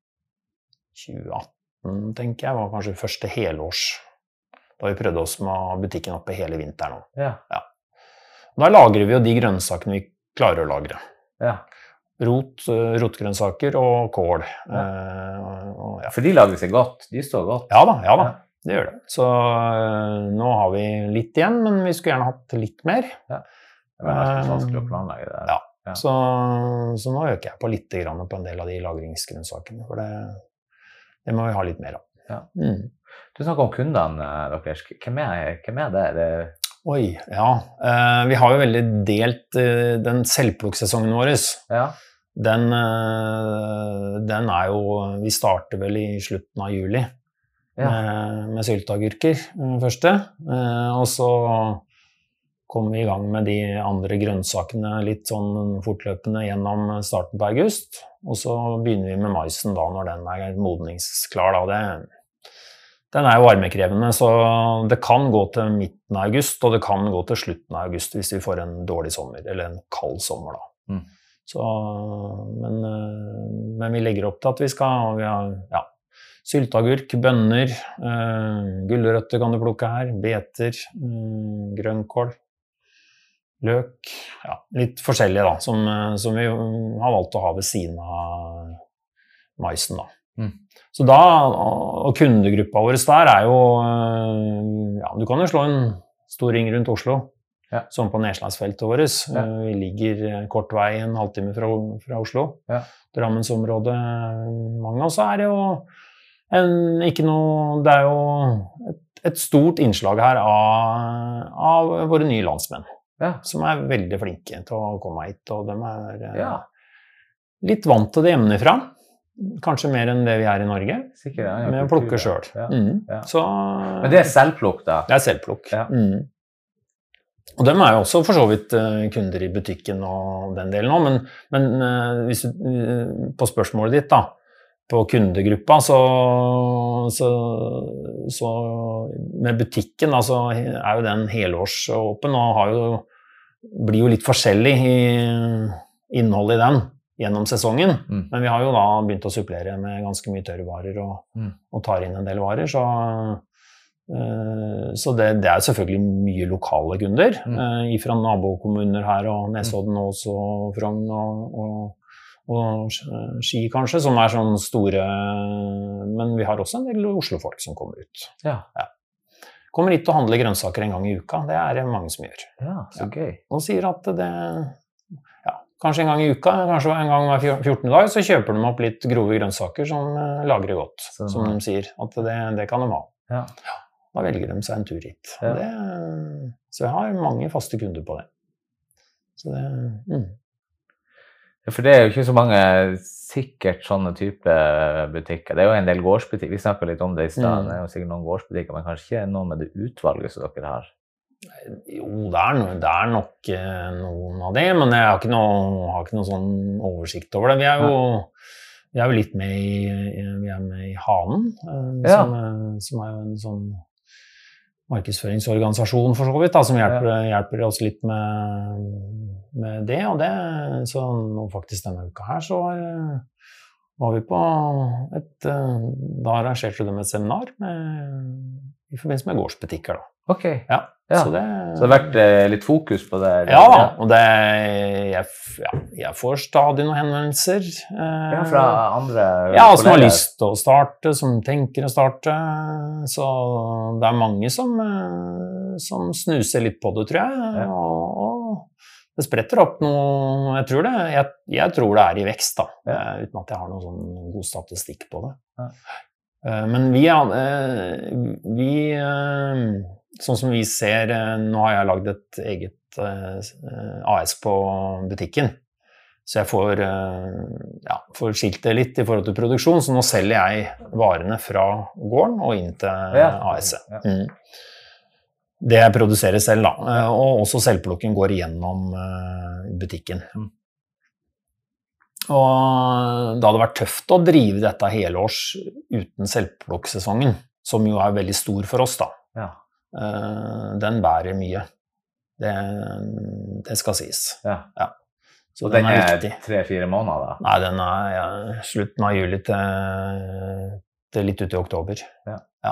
tjue atten, tenker jeg, var kanskje første helårs, da vi prøvde oss med å ha butikken oppe hele vinteren. Ja. Ja. Da lagrer vi jo de grønnsakene vi klarer å lagre. Ja. Rot, uh, rotgrønnsaker og kål. Ja. Uh, og, ja. For de lager seg godt, de står godt. Ja da, ja da, Ja. det gjør det. Så uh, nå har vi litt igjen, men vi skulle gjerne hatt litt mer. Det er nesten vanskelig å planlegge det der. Ja. Ja. Så, så nå øker jeg på litt grann på en del av de lagringsgrønnsakene, for det, det må vi ha litt mer av. Ja. Mm. Du snakker om kundene deres. Hvem er, hvem er det? det er... Oi, ja. Eh, vi har jo veldig delt eh, den selvplukksesongen vår. Ja. Den, eh, den er jo, vi starter vel i slutten av juli Ja. med, med sylteagurker eh, første. Eh, og så kommer vi i gang med de andre grønnsakene litt sånn fortløpende gjennom starten på august. Og så begynner vi med maisen da når den er modningsklar. Da. Det, den er jo varmekrevende, så det kan gå til midten av august, og det kan gå til slutten av august hvis vi får en dårlig sommer, eller en kald sommer da. Mm. Så, men, men vi legger opp til at vi skal, vi har, ja, sylteagurk, bønner, eh, gulrøtter kan du plukke her, beter, eh, grønnkål, løk, ja, litt forskjellig da, som, som vi har valgt å ha ved siden av maisen da. Mm. Så da, og kundegruppa vår der er jo, ja, du kan jo slå en stor ring rundt Oslo, Ja. som på nedslagsfeltet vårt. Ja. Vi ligger kort vei, en halvtime fra, fra Oslo, Ja. Drammensområdet, mange, og så er det jo en, ikke noe, det er jo et, et stort innslag her av, av våre nye landsmenn, Ja. som er veldig flinke til å komme hit, og de er eh, Ja. litt vant til det hjemmefra. Kanskje mer enn det vi er i Norge, Sikkert, ja, ja, med å kultur, plukke ja. selv. Ja. Mm. Ja. Så, Men det er selvplukk da? det er selvplukk. Ja. Mm. Og dem er jo også for så vidt uh, kunder i butikken og den delen også, men, men uh, hvis du, uh, på spørsmålet ditt da, på kundegruppa, så, så, så med butikken da, så er jo den helårsåpen og har jo, blir jo litt forskjellig i innholdet i den gjennom sesongen, Mm. men vi har jo da begynt å supplere med ganske mye tørrvarer og, Mm. og tar inn en del varer, så, uh, så det, det er selvfølgelig mye lokale kunder, Mm. uh, fra nabokommuner her og Nesodden også, og Frogn og, og, og Ski kanskje, som er sånne store, men vi har også en del Oslo-folk som kommer ut. Ja. Ja. Kommer hit og handler grønnsaker en gang i uka, det er det mange som gjør. Ja, så Ja. gøy. Og sier at det, ja, kanskje en gang i uka, kanskje en gang hver fjortende dag, så kjøper de opp litt grove grønnsaker som uh, lagrer godt, Så- som de sier, at det, det kan de ha. Ja. Da velger de seg en tur hit. Ja. Det, så jeg har mange faste kunder på det. Så det, mm. Ja, for det er jo ikke så mange sikkert sånne type butikker. Det er jo en del gårdsbutikker. Vi snakket litt om det i stedet. Mm. Det er jo sikkert noen gårdsbutikker, men kanskje ikke noe med det utvalget som dere har. Jo, det er, no, det er nok eh, noen av det, men jeg har ikke noe, har ikke noe sånn oversikt over det. Vi er jo, vi er jo litt med i, vi er med i Hanen, eh, Ja. som, som er jo en sånn markedsføringsorganisasjon for så vidt, da, som hjelper, ja. hjelper oss litt med, med det, og det, så nå faktisk denne uka her, så var, var vi på et, da arrangerte de et seminar med, i forbindelse med gårdsbutikker da. Ok. Ja, Ja. så det... Så det har vært eh, litt fokus på det? Ja da, og det, jeg, ja, jeg får stadig noen henvendelser. Eh, Ja, fra andre Ja, som har lyst til å starte, som tenker å starte. Så det er mange som, eh, som snuser litt på det, tror jeg. Ja. Og, og det spretter opp noe, jeg tror det, jeg, jeg tror det er i vekst da, Ja. eh, uten at jeg har noen sånn god statistikk på det. Ja. Eh, men vi, eh, vi eh, sånn som vi ser, eh, nå har jeg lagd et eget eh, A S på butikken, så jeg får, eh, ja, får skilt det litt i forhold til produksjon, så nå selger jeg varene fra gården og inn til Ja. A S-et. Ja. Mm. Det jeg produserer selv da, eh, og også selvplukken går igjennom eh, butikken. Mm. Og det hadde vært tøft å drive dette hele års uten selvplukksesongen, som jo er veldig stor for oss da. Ja. Uh, den bærer mye. Det, det skal sies. Ja. Ja. Så Og den, den er er viktig. tre-fire måneder da? Nei, den er ja, slutten av juli til, til litt ut i oktober. Ja. Ja.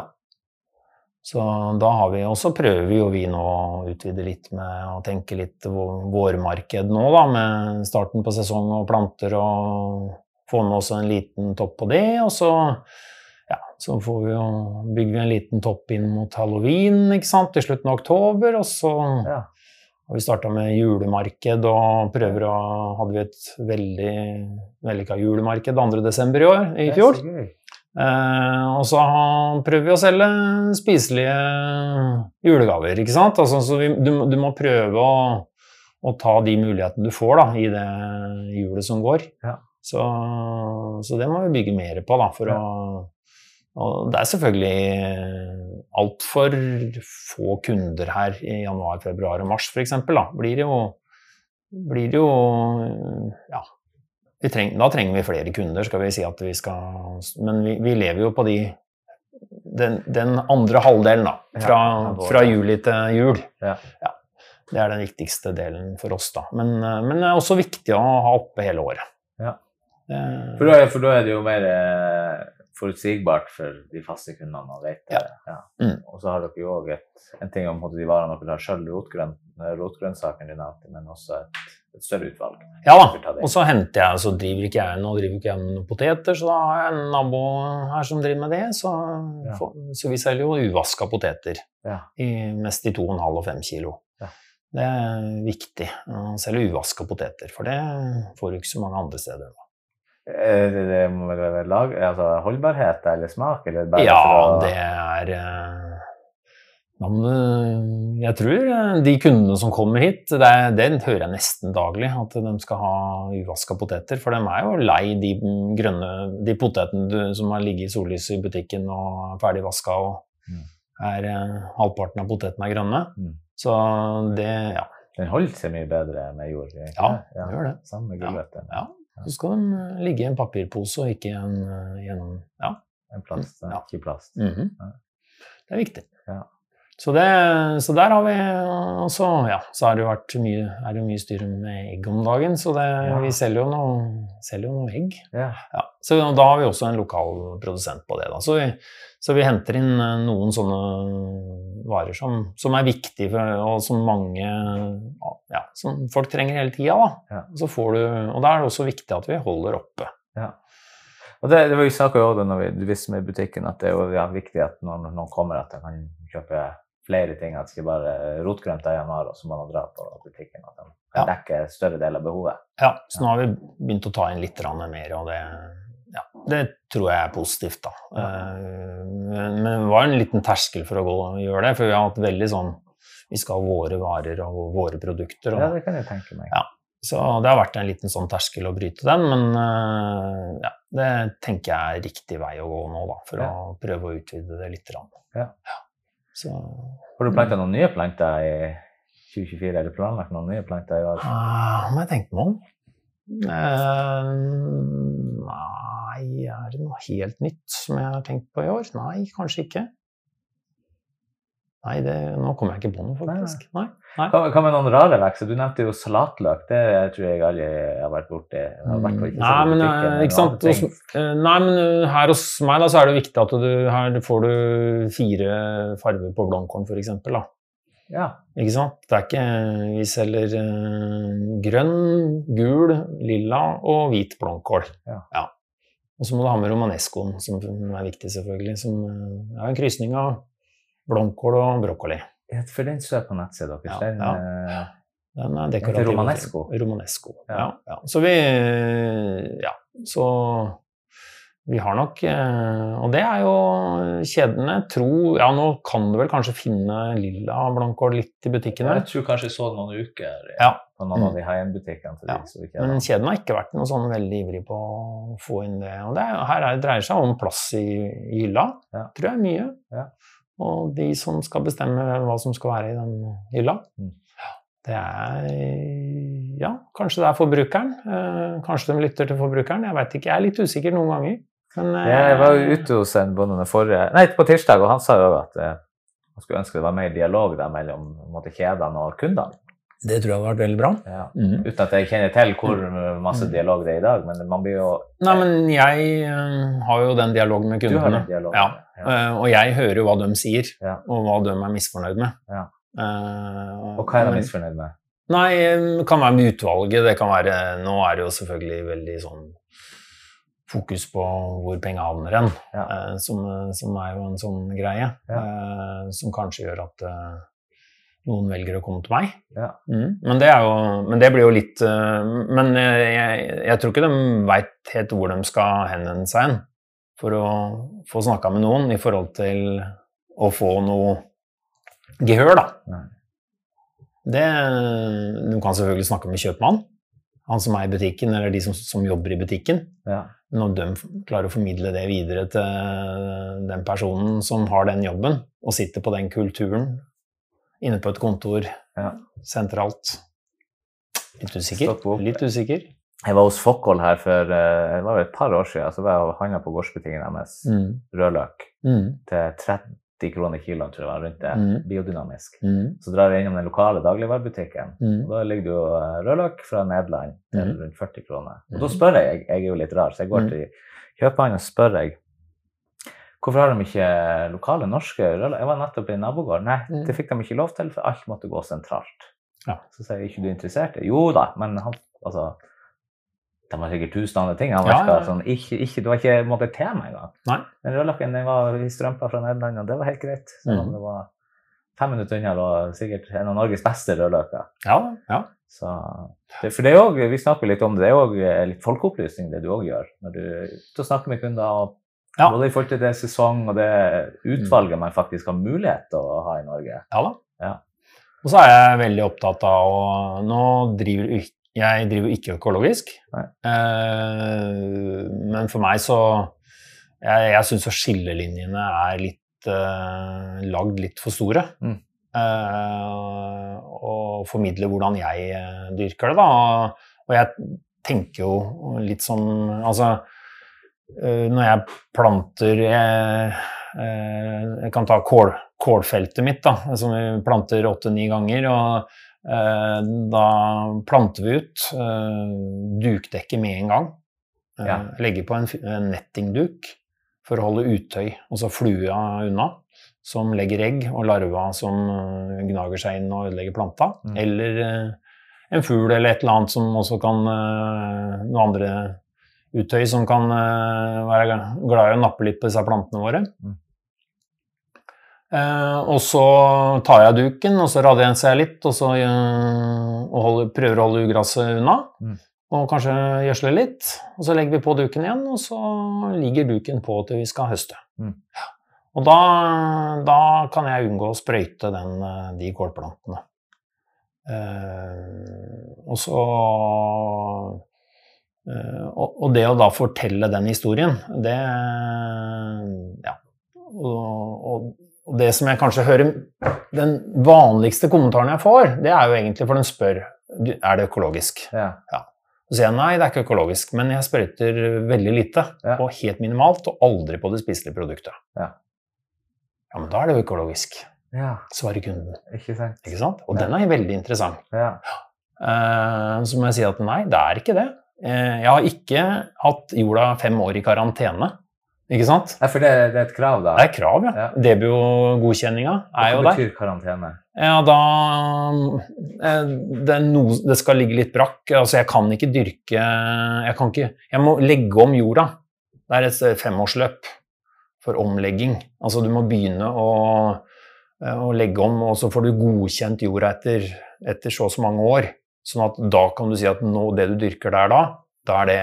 Så da har vi, og så prøver vi jo vi nå å utvide litt med å tenke litt vårmarked nå da, med starten på sesong og planter, og få med også en liten topp på det, og så ja, så får vi jo, bygger vi en liten topp inn mot Halloween, ikke sant, i slutten av oktober, og så Ja. har vi startet med julemarked, og prøver å, hadde vi et veldig vellykket julemarked andre desember i år, i fjor. Det er så gøy. Eh, og så prøver vi å selge spiselige julegaver, ikke sant? Altså, så vi, du, du må prøve å, å ta de mulighetene du får da, i det julet som går. Ja. Så, så det må vi bygge mer på da, for Ja. å... Og det er selvfølgelig alt for få kunder her i januar, februar og mars for eksempel da. Blir det jo, blir det jo, ja, vi treng, da trenger vi flere kunder, skal vi si at vi skal, men vi, vi lever jo på de, den, den andre halvdelen da, fra, Ja, fra juli til jul. Ja. Ja, det er den viktigste delen for oss da, men, men det er også viktig å ha oppe hele året. Ja. Det, For da, for da er det jo mer eh, forutsigbart for de faste kundene å vite. Ja. Ja. Mm. Og så har dere jo også et, en ting om de varene dere har selv, rotgrønn, rotgrønnsakene dine, men også et, et større utvalg. Ja da, Dere tar det inn. og så henter jeg, så driver ikke jeg, nå driver ikke jeg med noen poteter, så da har jeg en nabo her som driver med det, så, Ja. for, så vi selger jo uvasket poteter, Ja. i, mest i to komma fem og fem kilo. Ja. Det er viktig å selge uvasket poteter, for det får du ikke så mange andre steder. Er Det, det må vel være lag, altså holdbarhet eller smak, eller bare Ja, for å... det er eh, da må du, jeg tror eh, de kundene som kommer hit, det, er, det hører jeg nesten daglig, at de skal ha uvasket poteter, for de er jo lei de grønne, de potetene du, som har ligget i sollyset i butikken og er ferdig vasket, og Mm. er, eh, halvparten av potetene er grønne. Mm. Så det, ja, Den holder seg mye bedre med jord, egentlig. Ja, det gjør det. Samme med gulrøtter. ja. Så skal de ligge i en papirpose og ikke i en, eh, gjennom, ja. En plast, Ja. ikke plast. Mhm. Ja. Det er viktig. Ja. Så, det, så der har vi, og så, ja, så har det jo vært mye, er det jo mye styr med egg om dagen, så det, Ja. vi selger jo noe, selger jo noe egg. Ja. Ja, så da har vi også en lokal produsent på det da. Så vi, så vi henter inn eh, noen sånne varer som, som er viktige for, og som mange, ja, som folk trenger hele tiden da. Ja. Så får du, og da er det også viktig at vi holder oppe. Ja. Og det, det var vi snakket jo også når vi, du visste med i butikken at det er jo ja, viktig at når noen kommer at de kan kjøpe flere ting, at det ikke bare rotgrønt i januar, og så må de dra på butikken, at de kan Ja. dekke større del av behovet. Ja, så nå har vi begynt å ta inn litt grann mer, og det, ja, det tror jeg er positivt da. Eh, Men men det var en liten terskel for å gå og gjøre det, for vi har hatt veldig sånn, vi skal ha våre varer og våre produkter. Og, Ja, det kan jeg tenke meg. Ja. Så det har vært en liten sånn terskel å bryte den, men eh, ja, det tenker jeg er riktig vei å gå nå da, for Ja. å prøve å utvide det litt grann. Ja. Så, Har du plantet noen nye planter i tjue tjuefire, eller planlagt noen nye planter i år? ah, må jeg tenke meg om. Eh, nei, er det noe helt nytt som jeg har tenkt på i år? Nei, kanskje ikke. Nei, det, nå kommer jeg ikke på noe, faktisk. Nei. Nei. Hva, hva med noen rare vekster? Du nevnte jo salatløk, det tror jeg aldri har vært borti. Nei, men, ikke sant? Hos, nei, men her hos meg da, så er det viktig at du, her får du fire farver på blomkål, for eksempel, da. Ja. Ikke sant? Det er ikke, vi selger uh, grønn, gul, lilla og hvit blomkål. Ja. Ja. Og så må du ha med romanescoen, som er viktig selvfølgelig, som uh, er en krysning av blomkål og brokkoli. For den står på nettsiden deres. Ja, den, ja. Den er dekorativ. Romanesco. Romanesco, ja. Ja, ja. Så vi, ja, så vi har nok, og det er jo kjedene, tro, ja, nå kan du vel kanskje finne lilla blomkål litt i butikkene. Jeg tror kanskje jeg så noen uker ja. På noen av de high-end-butikkene. Ja. Men kjeden har ikke vært noe sånn veldig ivrig på å få inn det. Og det er, her er, dreier seg om plass i, i hylla, ja. Tror jeg mye. Ja. Og de som skal bestemme hva som skal være i den hylla, mm. det er, ja, kanskje det er forbrukeren, kanskje de lytter til forbrukeren, jeg vet ikke, jeg er litt usikker noen ganger. Men, jeg var jo ute hos en bonde forrige, nei, på tirsdag, og han sa jo at eh, han skulle ønske det var mer dialog der mellom måte, kjedene og kundene. Det tror jeg hadde vært veldig bra. Ja. Mm. Uten at jeg kjenner til hvor masse dialog det er i dag, men man blir jo... Nei, men jeg uh, har jo den dialogen med kundene. Du har den dialogen, ja. Ja. Uh, og jeg hører jo hva de sier, ja. Og hva de er misfornøyd med. Ja. Uh, og hva er de misfornøyd med? Nei, det kan være med utvalget, det kan være... Nå er det jo selvfølgelig veldig sånn fokus på hvor penger havner hen, ja. uh, som, som er jo en sånn greie, ja. uh, som kanskje gjør at... Uh, noen velger å komme til meg. Ja. Mm. Men, det er jo, men det blir jo litt... Uh, men jeg, jeg tror ikke de vet helt hvor de skal henvende seg hen for å få snakket med noen i forhold til å få noe gehør, da. Nei. Det, de kan selvfølgelig snakke med kjøpmann, han som er i butikken, eller de som, som jobber i butikken. Ja. Når de klarer å formidle det videre til den personen som har den jobben, og sitter på den kulturen, inne på et kontor, ja. Sentralt. Litt usikker. Litt usikker. Jeg var hos Fokkål her for det var et par år siden, så var jeg og handlet på gårdsbutikken deres mm. rødløk mm. til tretti kroner kiloen, tror jeg var rundt det, mm. biodynamisk. Mm. Så drar jeg innom den lokale dagligvarebutikken, mm. og da ligger det jo rødløk fra Nederland til mm. rundt førti kroner. Og da spør jeg, jeg er jo litt rar, så jeg går til kjøpmannen og spør jeg, hvorfor har de ikke lokale norske rødløk? Jeg var nettopp i nabogård. Nei, mm. det fikk de ikke lov til, for alt måtte gå sentralt. Ja. Så sier jeg, ikke du interessert? Jo da, men han, altså, det var sikkert tusen andre ting. Han ja, var ja. Sånn, ikke, ikke, det var ikke måtte til meg engang. Nei. Den rødløken, den var i strømpa fra Nederland, og det var helt greit. Så mm. det var fem minutter unna, og sikkert en av Norges beste rødløker. Ja, ja. Så, det, for det er jo, vi snakker litt om det, det er jo litt folkeopplysning det du også gjør. Når du, du snakker med kunder, og ja. Både i forhold til det sesong og det utvalget man faktisk har mulighet til å ha i Norge. Ja da. Ja. Og så er jeg veldig opptatt av å... Nå driver jeg driver ikke økologisk. Eh, men for meg så... Jeg, jeg synes at skillelinjene er litt eh, lagd litt for store. Mm. Eh, og formidle hvordan jeg dyrker det, da. Og jeg tenker jo litt sånn... Altså... Når jeg planter jeg, jeg kan ta kål, kålfeltet mitt da, som vi planter åtte-ni ganger, og eh, da planter vi ut eh, dukdekket med en gang. Ja. Eh, legger på en, en nettingduk for å holde uttøy, og så flua unna, som legger egg, og larva som gnager seg inn og ødelegger planta, mm. eller eh, en fugl eller et eller annet som også kan eh, noe andre uttøy som kan uh, være glad i å nappe litt på disse plantene våre. Mm. Uh, og så tar jeg duken, og så radienser jeg litt, og så uh, og holder, prøver å holde ugrasset unna, mm. og kanskje gjødsle litt, og så legger vi på duken igjen, og så ligger duken på til vi skal høste. Mm. Ja. Og da, da kan jeg unngå å sprøyte den, de kålplantene. Uh, og så... Uh, og, og det å da fortelle den historien, det, ja, og, og, og det som jeg kanskje hører, den vanligste kommentaren jeg får, det er jo egentlig for den spør, er det økologisk? Ja. Ja. Så sier jeg, nei, det er ikke økologisk, men jeg sprøyter veldig lite, Ja. og helt minimalt, og aldri på det spiselige produktet. Ja. Ja, men da er det jo økologisk, Ja, svarer kunden. ikke sant? Ikke sant? Og Ja. den er veldig interessant. Ja. Eh, så må jeg si at nei, det er ikke det. Eh, jeg har ikke hatt jorda fem år i karantene, ikke sant? Ja, for det, det er et krav da. Det er krav, ja. Ja. Debio-godkjenninga er jo Hva der. betyr karantene? Ja, da eh, det, er noe, det skal ligge litt brakk. Altså, jeg kan ikke dyrke Jeg kan ikke Jeg må legge om jorda. Det er et femårsløp for omlegging. Altså, du må begynne å, å legge om, og så får du godkjent jorda etter, etter så og så mange år. Sånn at da kan du si at nå, det du dyrker der da, da er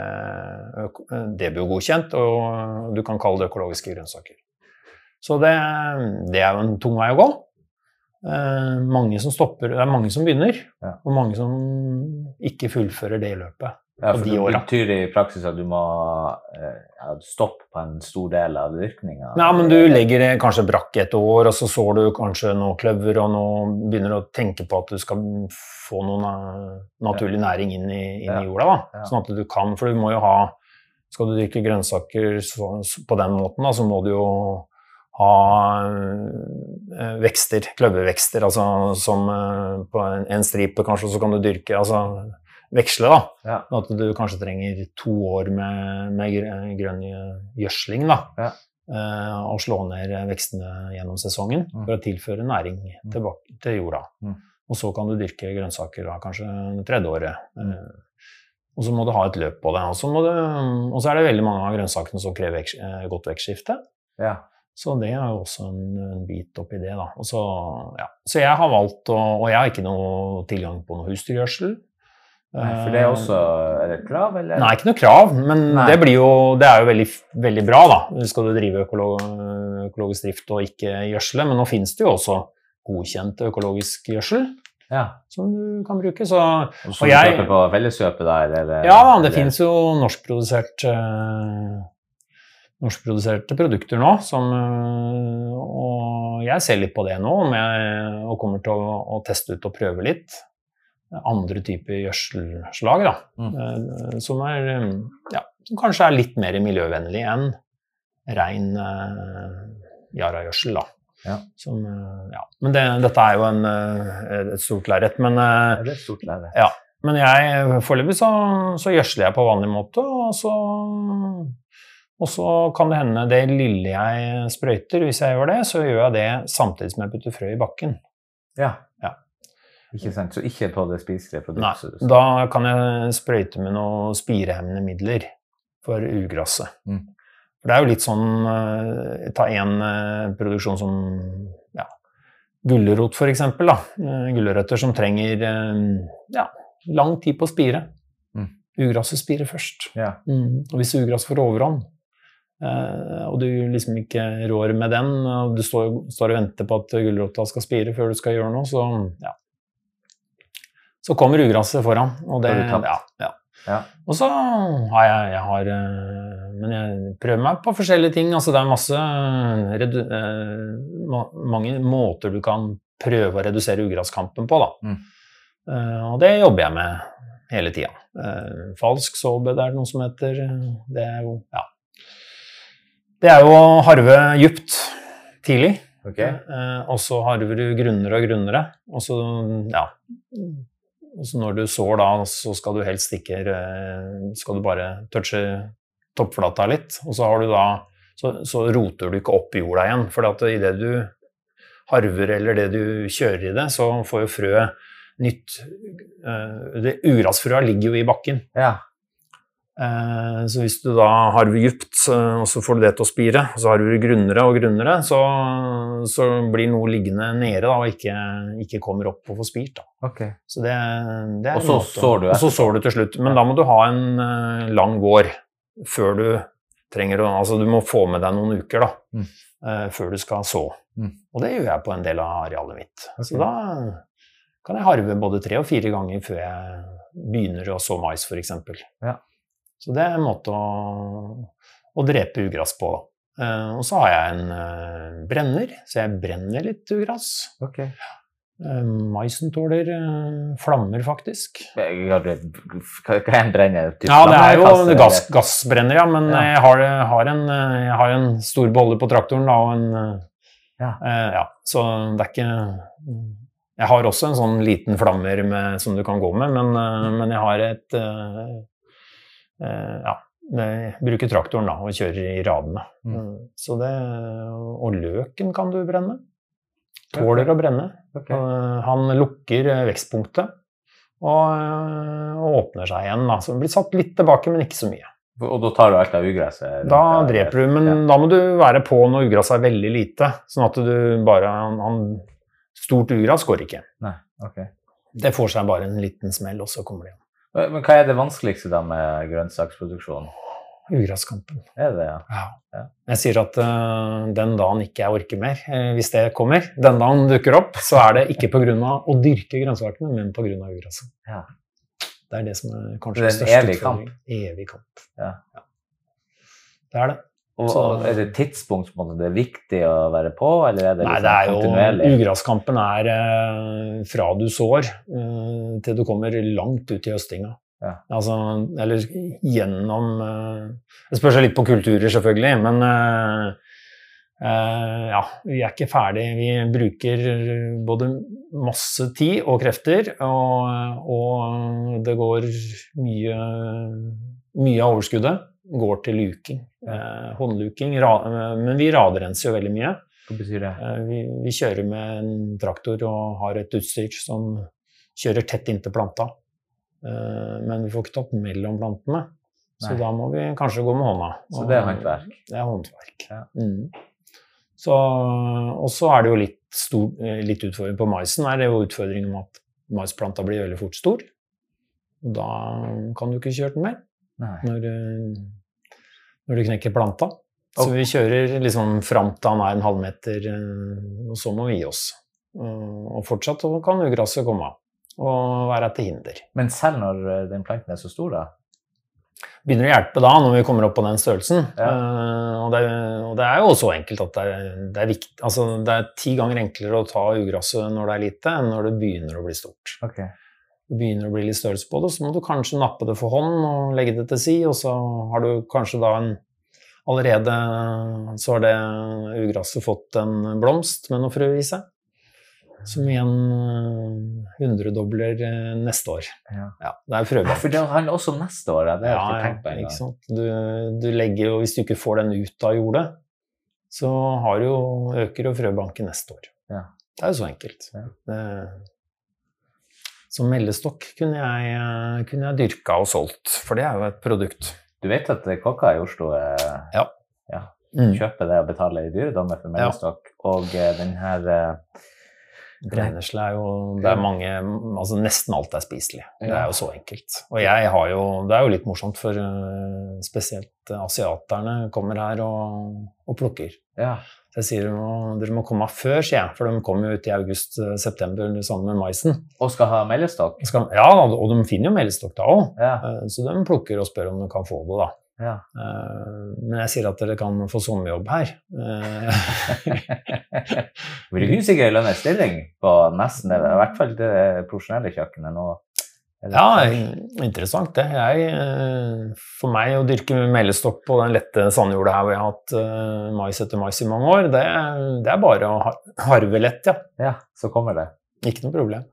det debio-godkjent, og du kan kalle det økologiske grønnsaker. Så det, det er jo en tung vei å gå. Eh, mange som stopper, det er mange som begynner, Ja. og mange som ikke fullfører det løpet Ja, på for de det åra. betyr i praksis at du må eh, ja, stoppe på en stor del av dyrkninga. Nei, men du legger det kanskje brakk et år, og så sår du kanskje noe kløver, og nå begynner du å tenke på at du skal få noen eh, naturlig næring inn i, inn Ja. i jorda, da. Ja. Sånn at du kan, for du må jo ha, skal du dyrke grønnsaker så, på den måten, da, så må du jo ha eh, vekster, kløvervekster, altså som eh, på en, en stripe kanskje, så kan du dyrke, altså veksle da, Ja. at du kanskje trenger to år med, med gr- grønn gjødsling da, Ja. eh, og slå ned vekstene gjennom sesongen Mm. for å tilføre næring tilbake til jorda. Mm. Og så kan du dyrke grønnsaker da, kanskje tredje året. Mm. Eh, og så må du ha et løp på det. Og så, må du, og så er det veldig mange av grønnsakene som krever veks, eh, godt vekstskifte. Ja. Så det er jo også en, en bit oppi det da. Og så, ja. så jeg har valgt, å, og jeg har ikke noe tilgang på noe husdyrgjødsel. Nei, for det er også er det et krav, eller? Nei, ikke noe krav, men Nei. det, blir jo, det er jo veldig, veldig bra da. Skal du drive økolog, økologisk drift og ikke gjødsle, men nå finnes det jo også godkjent økologisk gjødsel Ja. som du kan bruke. Så, Og så og jeg- kjøper på felleskjøpet da, eller? ja, det eller- finnes jo norskprodusert, eh, norskproduserte produkter nå, som, eh, og jeg ser litt på det nå, om jeg, og kommer til å, å teste ut og prøve litt andre typer gjødselslag da, Mm. eh, som, er, eh, ja, som kanskje er litt mer miljøvennlig enn ren eh, Yara-gjødsel da. Ja. Som, eh, ja. Men det, dette er jo en, eh, et stort lerret, men, eh, Ja, det er et stort lerret. ja. men jeg, foreløpig så, så gjødsler jeg på vanlig måte, og så, og så kan det hende det lille jeg sprøyter, hvis jeg gjør det, så gjør jeg det samtidig som jeg putter frø i bakken. Ja. Ja. Ikke sant? Så ikke på det spiselige Nei, produktet? da kan jeg sprøyte med noen spirehemmende midler for ugrasset. Mm. For det er jo litt sånn, eh, ta en eh, produksjon som, ja, gulrot for eksempel da. Eh, Gulrøtter som trenger, eh, ja, lang tid på å spire. Mm. Ugrasset spirer først. Ja. Mm. Og hvis ugras får overhånd, eh, og du liksom ikke rår med den, og du står, står og venter på at gulrota skal spire før du skal gjøre noe, så, ja. Så kommer ugrasset foran, og det, Da er du tapt. ja, ja. Ja. Og så har jeg, jeg har, eh, men jeg prøver meg på forskjellige ting, altså det er masse, eh, redu, eh, ma- mange måter du kan prøve å redusere ugraskampen på da. Mm. Eh, og det jobber jeg med hele tiden. Eh, falsk såbed er det noe som heter, det er jo, ja. Det er jo å harve djupt tidlig, Ok. eh, og så harver du grunnere og grunnere, og så, ja, og så når du sår da, så skal du helst ikke, eh, skal du bare touche toppflata litt, og så har du da, så, så roter du ikke opp jorda igjen, for at i det du harver eller det du kjører i det, så får jo frø nytt, eh, det ugrasfrøa ligger jo i bakken. Ja. Eh, Så hvis du da harver djupt, så- og så får du det til å spire, og så harver du grunnere og grunnere, så, så blir noe liggende nede da, og ikke, ikke kommer opp og får spirt da. Ok. Så det, det er Og en så måte. sår du Og så sår du til slutt. Men da må du ha en eh, lang vår før du trenger å, altså du må få med deg noen uker da, Mm. eh, før du skal så. Mm. Og det gjør jeg på en del av arealet mitt. Ok. Så da kan jeg harve både tre og fire ganger før jeg begynner å så mais for eksempel. Ja. Så det er en måte å, å drepe ugress på. Uh, og så har jeg en uh, brenner, så jeg brenner litt ugras. Ok. Uh, maisen tåler uh, flammer, faktisk. Hva er en brenner? Ja, det er jo gass, gassbrenner, ja, men ja. Jeg, har, har en, jeg har en stor beholder på traktoren, da, og en... Ja. Uh, ja, så det er ikke... Jeg har også en sånn liten flammer med, som du kan gå med, men, uh, men jeg har et... Uh, uh, ja. Jeg bruker traktoren da, og kjører i radene. Mm. Så det, og løken kan du brenne. Tåler okay. å brenne. Okay. Han lukker vekstpunktet og, og åpner seg igjen. Da. Så den blir satt litt tilbake, men ikke så mye. Og da tar du alt av ugresset? Da dreper du, men ja. Da må du være på når ugresset er veldig lite. Sånn at du bare, han, stort ugras går ikke. Nei, ok. Det får seg bare en liten smell, og så kommer det igjen. Men hva er det vanskeligste da med grønnsaksproduksjon? Ugraskampen. Er det, ja? Ja. Ja. Jeg sier at uh, den dagen ikke jeg orker mer, uh, hvis det kommer, den dagen dukker opp, så er det ikke på grunn av å dyrke grønnsakene, men på grunn av ugraset. Ja. Det er det som er kanskje det er en evig kamp. Evig kamp. Ja. Ja. Det er det. Og, så, og er det et tidspunkt som det er viktig å være på, eller er det, nei, liksom det er jo, kontinuerlig? Ugraskampen er uh, fra du sår uh, til du kommer langt ut i høstinga. Ja. Altså, eller gjennom uh, det spørs litt på kulturer selvfølgelig, men uh, uh, ja, vi er ikke ferdig. Vi bruker både masse tid og krefter, og, og det går mye, mye av overskuddet går til luking. Uh, håndluking, ra, men vi raderenser jo veldig mye. Hva betyr det? Uh, vi, vi kjører med en traktor og har et utstyr som kjører tett inntil planta. Men vi får ikke tatt mellom plantene, så Nei. Da må vi kanskje gå med hånda. Så det er håndverk? Det er håndverk. Ja. Mm. Så, og så er det jo litt, stor, litt utfordring på maisen. Er det jo utfordringen om at maisplanta blir veldig fort stor. Og da kan du ikke kjøre den mer når, når du knekker planta. Så vi kjører liksom fram til han er en halvmeter, og så må vi gi oss. Og fortsatt kan ugraset komme av. Og være til hinder. Men selv når den planten er så stor da? Begynner å hjelpe da, når vi kommer opp på den størrelsen. Ja. Uh, og, det, og det er jo så enkelt at det er, det er viktig. Altså, det er ti ganger enklere å ta ugraset når det er lite, enn når det begynner å bli stort. Okay. Det begynner å bli litt størrelse på det, så må du kanskje nappe det for hånd og legge det til si, og så har du kanskje da en allerede, så har det ugraset fått en blomst med noe frø i seg. Som igjen hundredobler neste år. Ja. Ja, det er frøbank. For det handler også neste år, det har jeg ikke tenkt på en gang. Ikke sant? Du, du legger jo, hvis du ikke får den ut av jordet, så har du jo, øker jo frøbanken neste år. Ja. Det er jo så enkelt. Ja. Det, som mellestokk kunne jeg, kunne jeg dyrka og solgt, for det er jo et produkt. Du vet at Kokka i Oslo ja. Ja, kjøper det og betaler i dyredommer for mellestokk, ja. Og den her... Brennesle er jo, det er mange, altså nesten alt er spiselig. Det er jo så enkelt. Og jeg har jo, det er jo litt morsomt, for uh, spesielt asiaterne kommer her og, og plukker. Ja. Så jeg sier, dere må, dere må komme før, sier jeg, for de kommer jo ut i august-september sammen med maisen. Og skal ha mellestokk? Skal, ja, og de finner jo mellestokk da også. Ja. Uh, så de plukker og spør om de kan få det da. Ja. Uh, men jeg sier at dere kan få sommerjobb her. Uh, Vil du sikkert lønne stilling på nesten det, i hvert fall det profesjonelle kjøkkenet nå? Ja, interessant det. Jeg, uh, for meg å dyrke mellestokk på den lette sandjorda her hvor jeg har hatt uh, mais etter mais i mange år, det, det er bare å harve lett, ja. Ja, så kommer det. Ikke noe problem.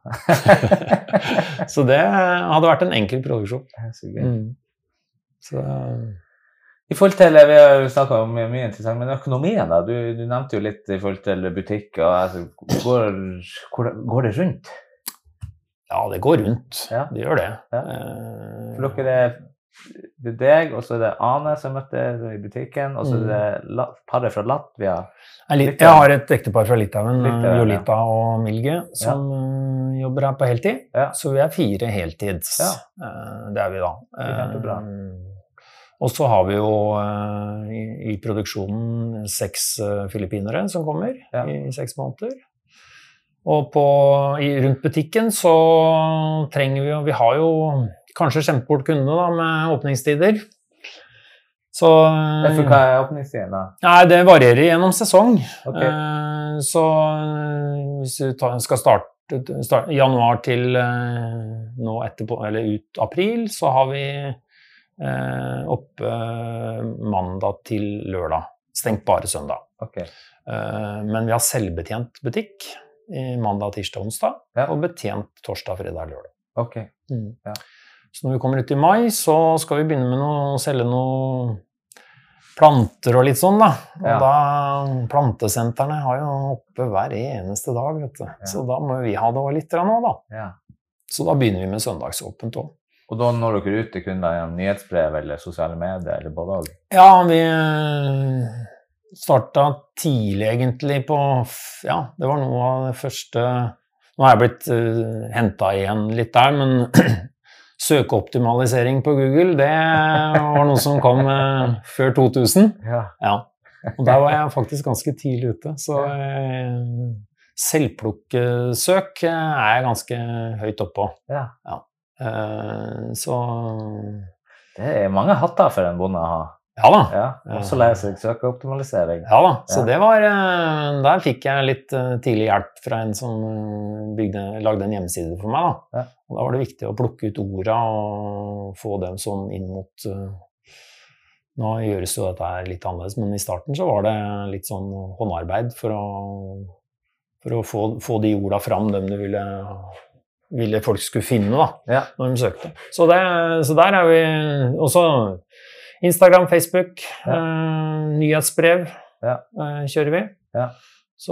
Så det hadde vært en enkel produksjon. Det er så gøy. Mm. Så, I forhold til, vi har snakket om mye, mye interessant, men økonomien da, du, du nevnte jo litt i forhold til butikk, og altså, går, går, går det rundt? Ja, det går rundt, ja. Det gjør det. Ja. For dere er det er deg, og så er det Ane som møtte i butikken, og så er det paret fra Latvia. Jeg har et ektepar fra Litauen, Litauen Jolita ja. Og Milge, som ja. Jobber her på heltid. Ja. Så vi er fire heltids. Ja. Det er vi da. Det er kjempebra. Og så har vi jo i, i produksjonen seks filippinere som kommer ja. I seks måneder. Og på, i, rundt butikken så trenger vi jo, vi har jo kanskje kjempebort kunde da, med åpningstider. Så, Det for hva er åpningstiden da? Nei, det varierer gjennom sesong. Ok. Eh, så eh, hvis du tar, skal starte, starte januar til eh, nå etterpå, eller ut april, så har vi eh, oppe mandag til lørdag. Stengt bare søndag. Ok. Eh, men vi har selvbetjent butikk i mandag, tirsdag, onsdag, Ja. og betjent torsdag, fredag, lørdag. Ok. Mm. Ja. Så når vi kommer ut i mai, så skal vi begynne med noe, å selge noe planter og litt sånn da. Og Ja. da, plantesentrene har jo oppe hver eneste dag, vet du. Så da må vi ha det også litt nå da. Ja. Så da begynner vi med søndagsåpent også. Og da når dere ut til kunder gjennom nyhetsbrev eller sosiale medier eller både og? Ja, vi eh, startet tidlig egentlig på, f- ja, det var noe av det første, nå har jeg blitt uh, hentet igjen litt der, men søkeoptimalisering på Google, det var noe som kom uh, før to tusen. Ja. Ja, og der var jeg faktisk ganske tidlig ute, så uh, selvplukkesøk er jeg ganske høyt oppe på. Ja. Ja. Uh, så Det er mange hatter for en bonde å ha. ja da. Ja. Og så lærer seg søkeoptimalisering. Ja da, så Ja. det var, eh, der fikk jeg litt eh, tidlig hjelp fra en som eh, bygde, lagde en hjemmeside for meg da. Ja. Og da var det viktig å plukke ut orda og få dem sånn inn mot, eh, nå gjøres jo dette her litt annerledes, men i starten så var det litt sånn håndarbeid for å, for å få, få de orda fram, dem du ville, ville folk skulle finne da, Ja. når de søkte. Så, det, så der er vi, også Instagram, Facebook, Ja. eh, nyhetsbrev Ja. eh, kjører vi. Ja. Så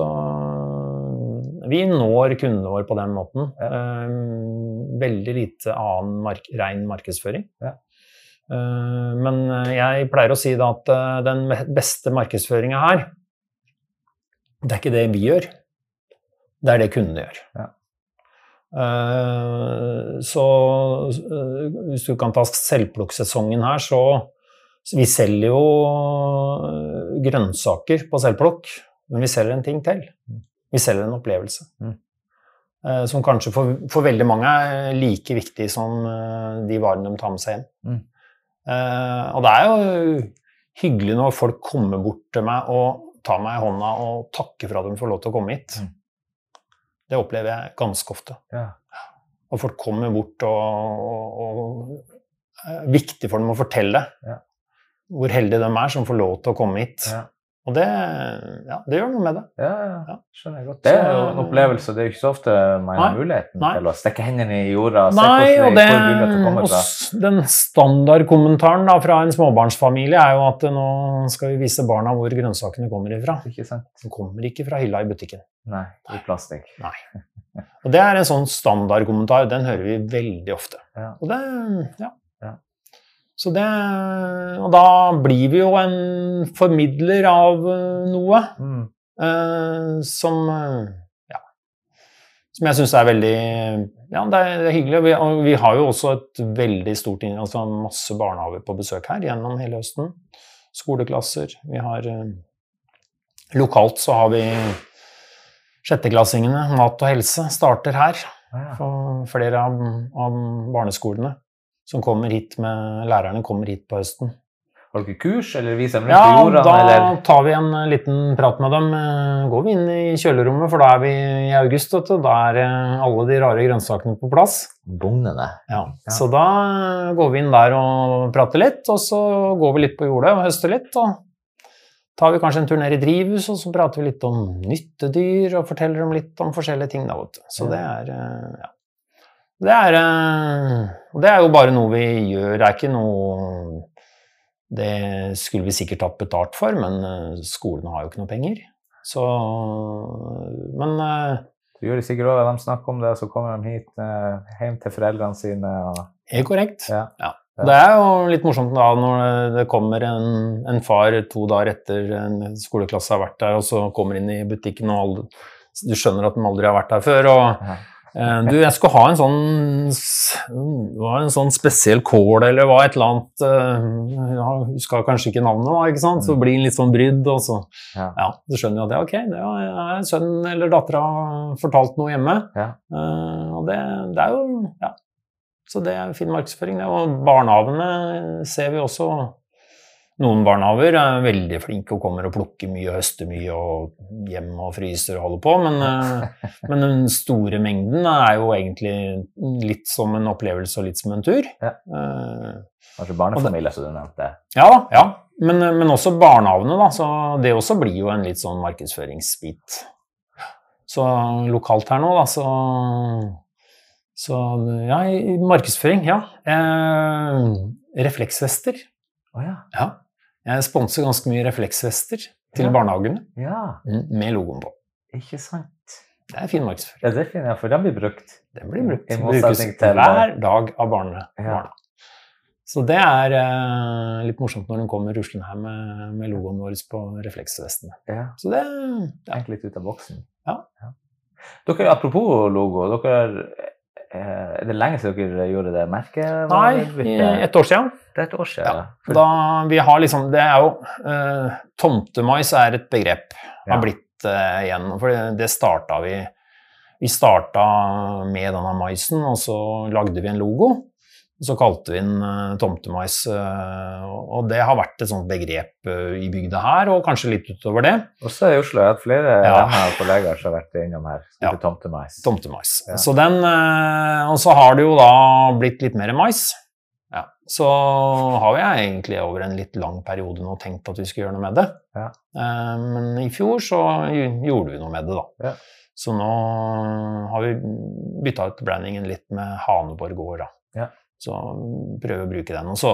vi når kundene våre på den måten. Ja. Eh, veldig lite annen mark ren markedsføring. Ja. Eh, men jeg pleier å si da at eh, den me- beste markedsføringen her, det er ikke det vi gjør, det er det kundene gjør. Ja. Eh, så eh, hvis du kan ta selvplukksesongen her, så så vi selger jo øh, grønnsaker på selvplukk, men vi selger en ting til. Vi selger en opplevelse. Mm. Eh, som kanskje for, for veldig mange er like viktig som øh, de varene de tar med seg hjem. Mm. Eh, og det er jo hyggelig når folk kommer bort til meg og tar meg i hånda og takker for at de får lov til å komme hit. Mm. Det opplever jeg ganske ofte. Ja. Og folk kommer bort og, og, og er viktig for dem å fortelle Ja. hvor heldige de er som får lov til å komme hit. Ja. Og det, ja, det gjør noe med det. Ja, ja, Ja. skjønner jeg godt. Det er jo en opplevelse, det er jo ikke så ofte man har Nei. muligheten Nei. til å stekke hendene i jorda og se Nei, og hvordan det, hvor gullet kommer og fra. s- den standardkommentaren da, fra en småbarnsfamilie er jo at nå skal vi vise barna hvor grønnsakene kommer ifra. Ikke sant? De kommer ikke fra hylla i butikken. Nei, i plastikk. Og det er en sånn standardkommentar, den hører vi veldig ofte. Ja. Og det, ja. Ja. Så det, og da blir vi jo en formidler av eh, noe Mm. eh, som, eh, ja, som jeg synes er veldig, ja, det er, det er hyggelig. Vi, og vi har jo også et veldig stort, inn- altså masse barnehaver på besøk her gjennom hele høsten. Skoleklasser. Vi har, eh, lokalt så har vi sjetteklassingene, mat og helse, starter her. Ja. Og flere av, av barneskolene som kommer hit med, lærerne kommer hit på høsten. Har dere kurs, eller viser dem rundt Ja, på jorda? da Eller? tar vi en liten prat med dem. Eh, Går vi inn i kjølerommet, for da er vi i august, vet du. Da er eh, alle de rare grønnsakene på plass. Bugnene. Ja. Ja. Så da går vi inn der og prater litt, og så går vi litt på jordet og høster litt, og tar vi kanskje en tur ned i drivhus, og så prater vi litt om nyttedyr, og forteller dem litt om forskjellige ting da, vet du. Så Ja. det er, eh, ja. Det er, eh, og det er jo bare noe vi gjør, det er ikke noe, det skulle vi sikkert hatt betalt for, men eh, skolene har jo ikke noe penger. Så, men eh, Så gjør de sikkert også, de snakker om det, så kommer de hit eh, hjem til foreldrene sine. Og, helt korrekt. ja. Ja. Det er jo litt morsomt da når det kommer en, en far to dager etter en skoleklasse har vært der, og så kommer inn i butikken, og alle, du skjønner at de aldri har vært der før. Og Ja. eh, du, jeg skulle ha en sånn, s- det var en sånn spesiell kål, eller hva, et eller annet, eh, jeg husker kanskje ikke navnet da, ikke sant? Så blir den litt sånn brydd, og så, Ja. ja, du skjønner jo at det er ok, det er sønnen eller datteren har fortalt noe hjemme. Ja. Eh, og det, det er jo, ja. Så det er fin markedsføring. det. Og barnehagene ser vi også Noen barnehaver er veldig flinke og kommer og plukker mye, høster mye og hjem og fryser og holder på, men, uh, men den store mengden er jo egentlig litt som en opplevelse og litt som en tur. Ja. Uh, Kanskje barnefamilie, så du nevnte. Ja da, ja. Men, men også barnehavene da, så det også blir jo en litt sånn markedsføringsbit. Så lokalt her nå da, så, så ja, markedsføring, ja. Eh, refleksvester. Å ja. Ja. Jeg sponser ganske mye refleksvester til Ja. barnehagene, Ja, med logoen på. ikke sant. Det er fin markedsføring. Ja, det er fint, ja, for den blir brukt. Den blir brukt. I Den brukes motsetning til- hver dag av barne, Ja. barna. Så det er eh, litt morsomt når de kommer ruslende her med, med logoen vår på refleksvestene. Ja, Så det, ja. tenk litt ut av boksen. Ja. Dere, apropos logo, dere, eh, er det lenge siden dere gjorde det merket? Nei, i et år siden. Det er et år siden. Ja. For- Da, vi har liksom, det er jo, eh, tomtemais er et begrep, Ja. har blitt eh, igjen, for det, det startet vi, vi startet med denne maisen, og så lagde vi en logo, og så kalte vi den eh, tomtemais, eh, og det har vært et sånt begrep eh, i bygda her, og kanskje litt utover det. Også i Oslo, jeg har hatt flere Ja. venner og kollegaer som har vært innom her, som Ja. heter tomtemais. Tomtemais. Ja. Så den, eh, og så har det jo da blitt litt mer mais. Ja. Så har jeg egentlig over en litt lang periode nå tenkt at vi skulle gjøre noe med det. Ja. Eh, Men i fjor så gj- gjorde vi noe med det da. Ja. Så nå har vi byttet ut brandingen litt med Haneborg gård da. Ja. Så prøver å bruke den. Og så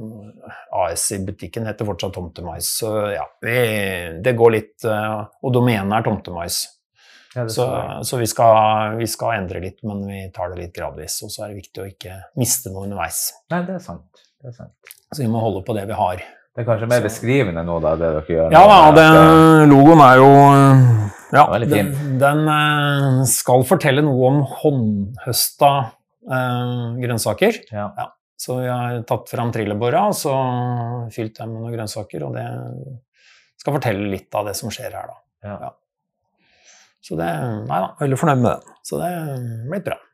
A S i butikken heter fortsatt Tomtemais. Så ja, vi, det går litt, eh, og domenet er Tomtemais. Ja, det Så, så jeg. så vi, skal, vi skal endre litt, men vi tar det litt gradvis. Og så er det viktig å ikke miste noe underveis. Nei, det er sant. Det er sant. Så vi må holde på det vi har. Det er kanskje mer Så- beskrivende nå, da, det dere gjør. Ja nå, da, at, det, eh, logoen er jo ja, Veldig den, fin. den eh, skal fortelle noe om håndhøsta eh, grønnsaker. Ja. Så vi har tatt fram trillebåra og så fylt dem med noen grønnsaker, og det skal fortelle litt av det som skjer her da. Ja. Ja. Så det, nei da, veldig fornøyd med den. Så det blir bra.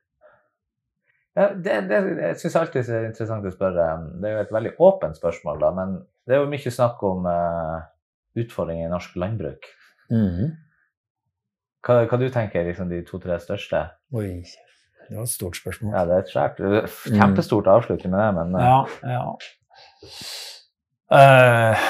Ja, det, det, jeg synes alltid det er interessant å spørre. Det er jo et veldig åpent spørsmål, da, men det er jo mye snakk om uh, utfordringer i norsk landbruk. Mhm. Hva, hva du tenker liksom de to-tre største? Oi, det var et stort spørsmål. Ja, det er et svært, kjempestort avslutt med det, men uh, Ja, ja. Eh,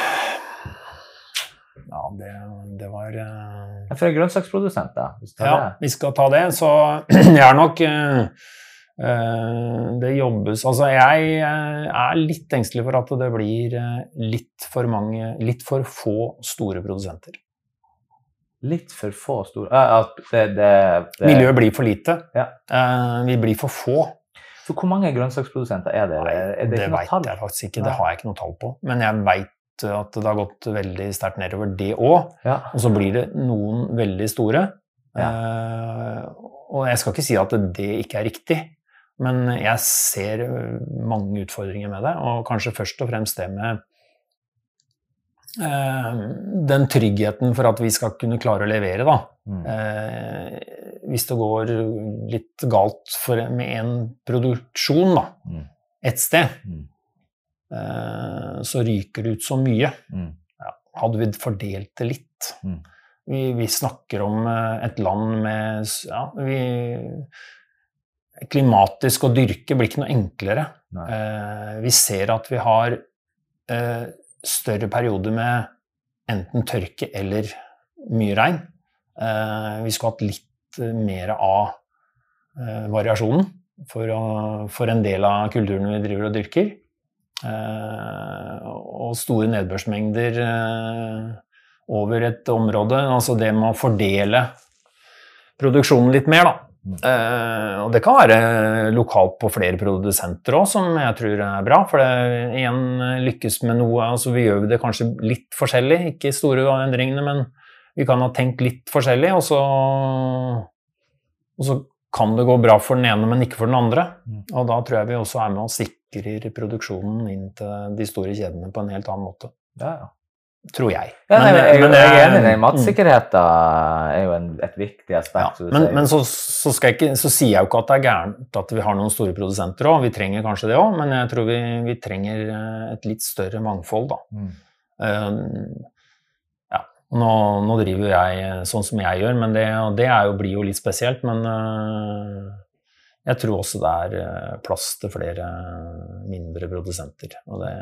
ja, det, det var eh, for en grønnsaksprodusent, da. Hvis du tar Ja, det. vi skal ta det. Så jeg er nok eh, eh, Det jobbes Altså, jeg eh, er litt engstelig for at det blir eh, litt for mange Litt for få store produsenter. Litt for få store uh, at det, det, det, Miljøet blir for lite. Ja. Eh, vi blir for få. For hvor mange grønnsaksprodusenter er det? Nei, er det det ikke noe vet tall? jeg faktisk ikke. Nei. Det har jeg ikke noe tall på. Men jeg vet at det har gått veldig sterkt nedover det òg. Ja. Og så blir det noen veldig store. Eh, og jeg skal ikke si at det ikke er riktig, men jeg ser mange utfordringer med det, og kanskje først og fremst det med eh, den tryggheten for at vi skal kunne klare å levere, da. Mm. Eh, hvis det går litt galt for, med en produksjon, da, Mm. et sted, Mm. eh, så ryker det ut så mye. Mm. Ja, hadde vi fordelt det litt. Mm. Vi, vi snakker om eh, et land med s- ja, vi, klimatisk å dyrke blir ikke noe enklere. Nei. Eh, vi ser at vi har eh, større perioder med enten tørke eller mye regn. Eh, vi skulle hatt litt eh, mer av eh, variasjonen for, å, for en del av kulturen vi driver og dyrker. Eh, og store nedbørsmengder eh, over et område. Altså det med å fordele produksjonen litt mer, da. Mm. Eh, og det kan være lokalt på flere produsenter også, som jeg tror er bra. For det igjen lykkes med noe. Altså vi gjør det kanskje litt forskjellig, ikke store endringene, men vi kan ha tenkt litt forskjellig, og så, og så kan det gå bra for den ene, men ikke for den andre. Mm. Og da tror jeg vi også er med og sikrer produksjonen inn til de store kjedene på en helt annen måte. Ja, ja. Tror jeg. Ja, nei, Men- jeg, men jeg er det- enig i det. mm. Matsikkerheten er jo en, et viktig Ja, aspekt. som du men, sier. men så, så, skal jeg ikke, så sier jeg jo ikke at det er gærent at vi har noen store produsenter også. Vi trenger kanskje det også, men jeg tror vi, vi trenger eh, et litt større mangfold da. Mm. Ja, nå, nå driver jeg sånn som jeg gjør, men det, det er jo, blir jo litt spesielt, men jeg tror også det er plass til flere mindre produsenter, og det...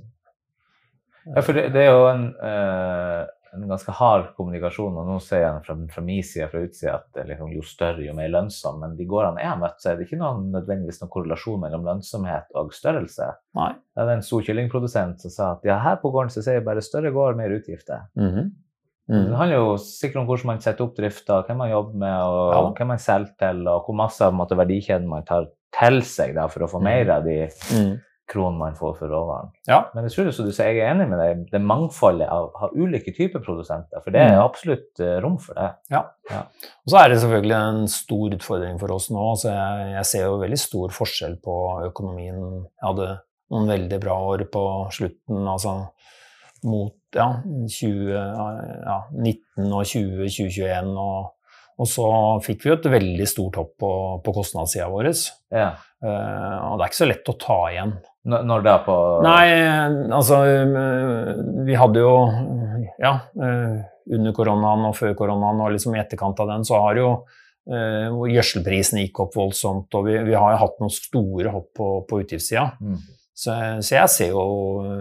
Ja, for det, det er jo en, uh, en ganske hard kommunikasjon, og nå ser jeg fra, fra min side, fra utsida, at det er liksom, jo større, jo mer lønnsom, men de gårdene jeg har møtt, så er det ikke noen, nødvendigvis noen korrelasjon mellom lønnsomhet og størrelse. Nei. Det er en stor kyllingprodusent som sa at ja, her på gården så sier jeg bare større gård, mer utgifter. Mm-hmm. Mm. Det handler jo sikkert om hvordan man setter opp drifta, hvem man jobber med, og ja. hvem man selger til, og hvor masse av måte, verdikjeden man tar til seg da, for å få mer av de mm. kronen man får for råvaren. Ja. Men jeg tror det, så du sier, jeg er enig med deg, det mangfoldet av, av ulike typer produsenter, for det er mm. absolutt uh, rom for det. Ja. Ja. Og så er det selvfølgelig en stor utfordring for oss nå, så jeg, jeg ser jo veldig stor forskjell på økonomien. Jeg hadde noen veldig bra år på slutten, altså mot ja, tjue, ja, nitten og tjue, tjue tjueen, og, og så fikk vi jo et veldig stort hopp på, på kostnadssiden vår. Ja. Uh, og det er ikke så lett å ta igjen. N når da på... Nei, altså, vi hadde jo, ja, under koronaen og før koronaen, og liksom i etterkant av den, så har jo uh, gjødselprisen gikk opp voldsomt, og vi, vi har jo hatt noen store hopp på, på utgiftssiden. Mm. Så, så jeg ser jo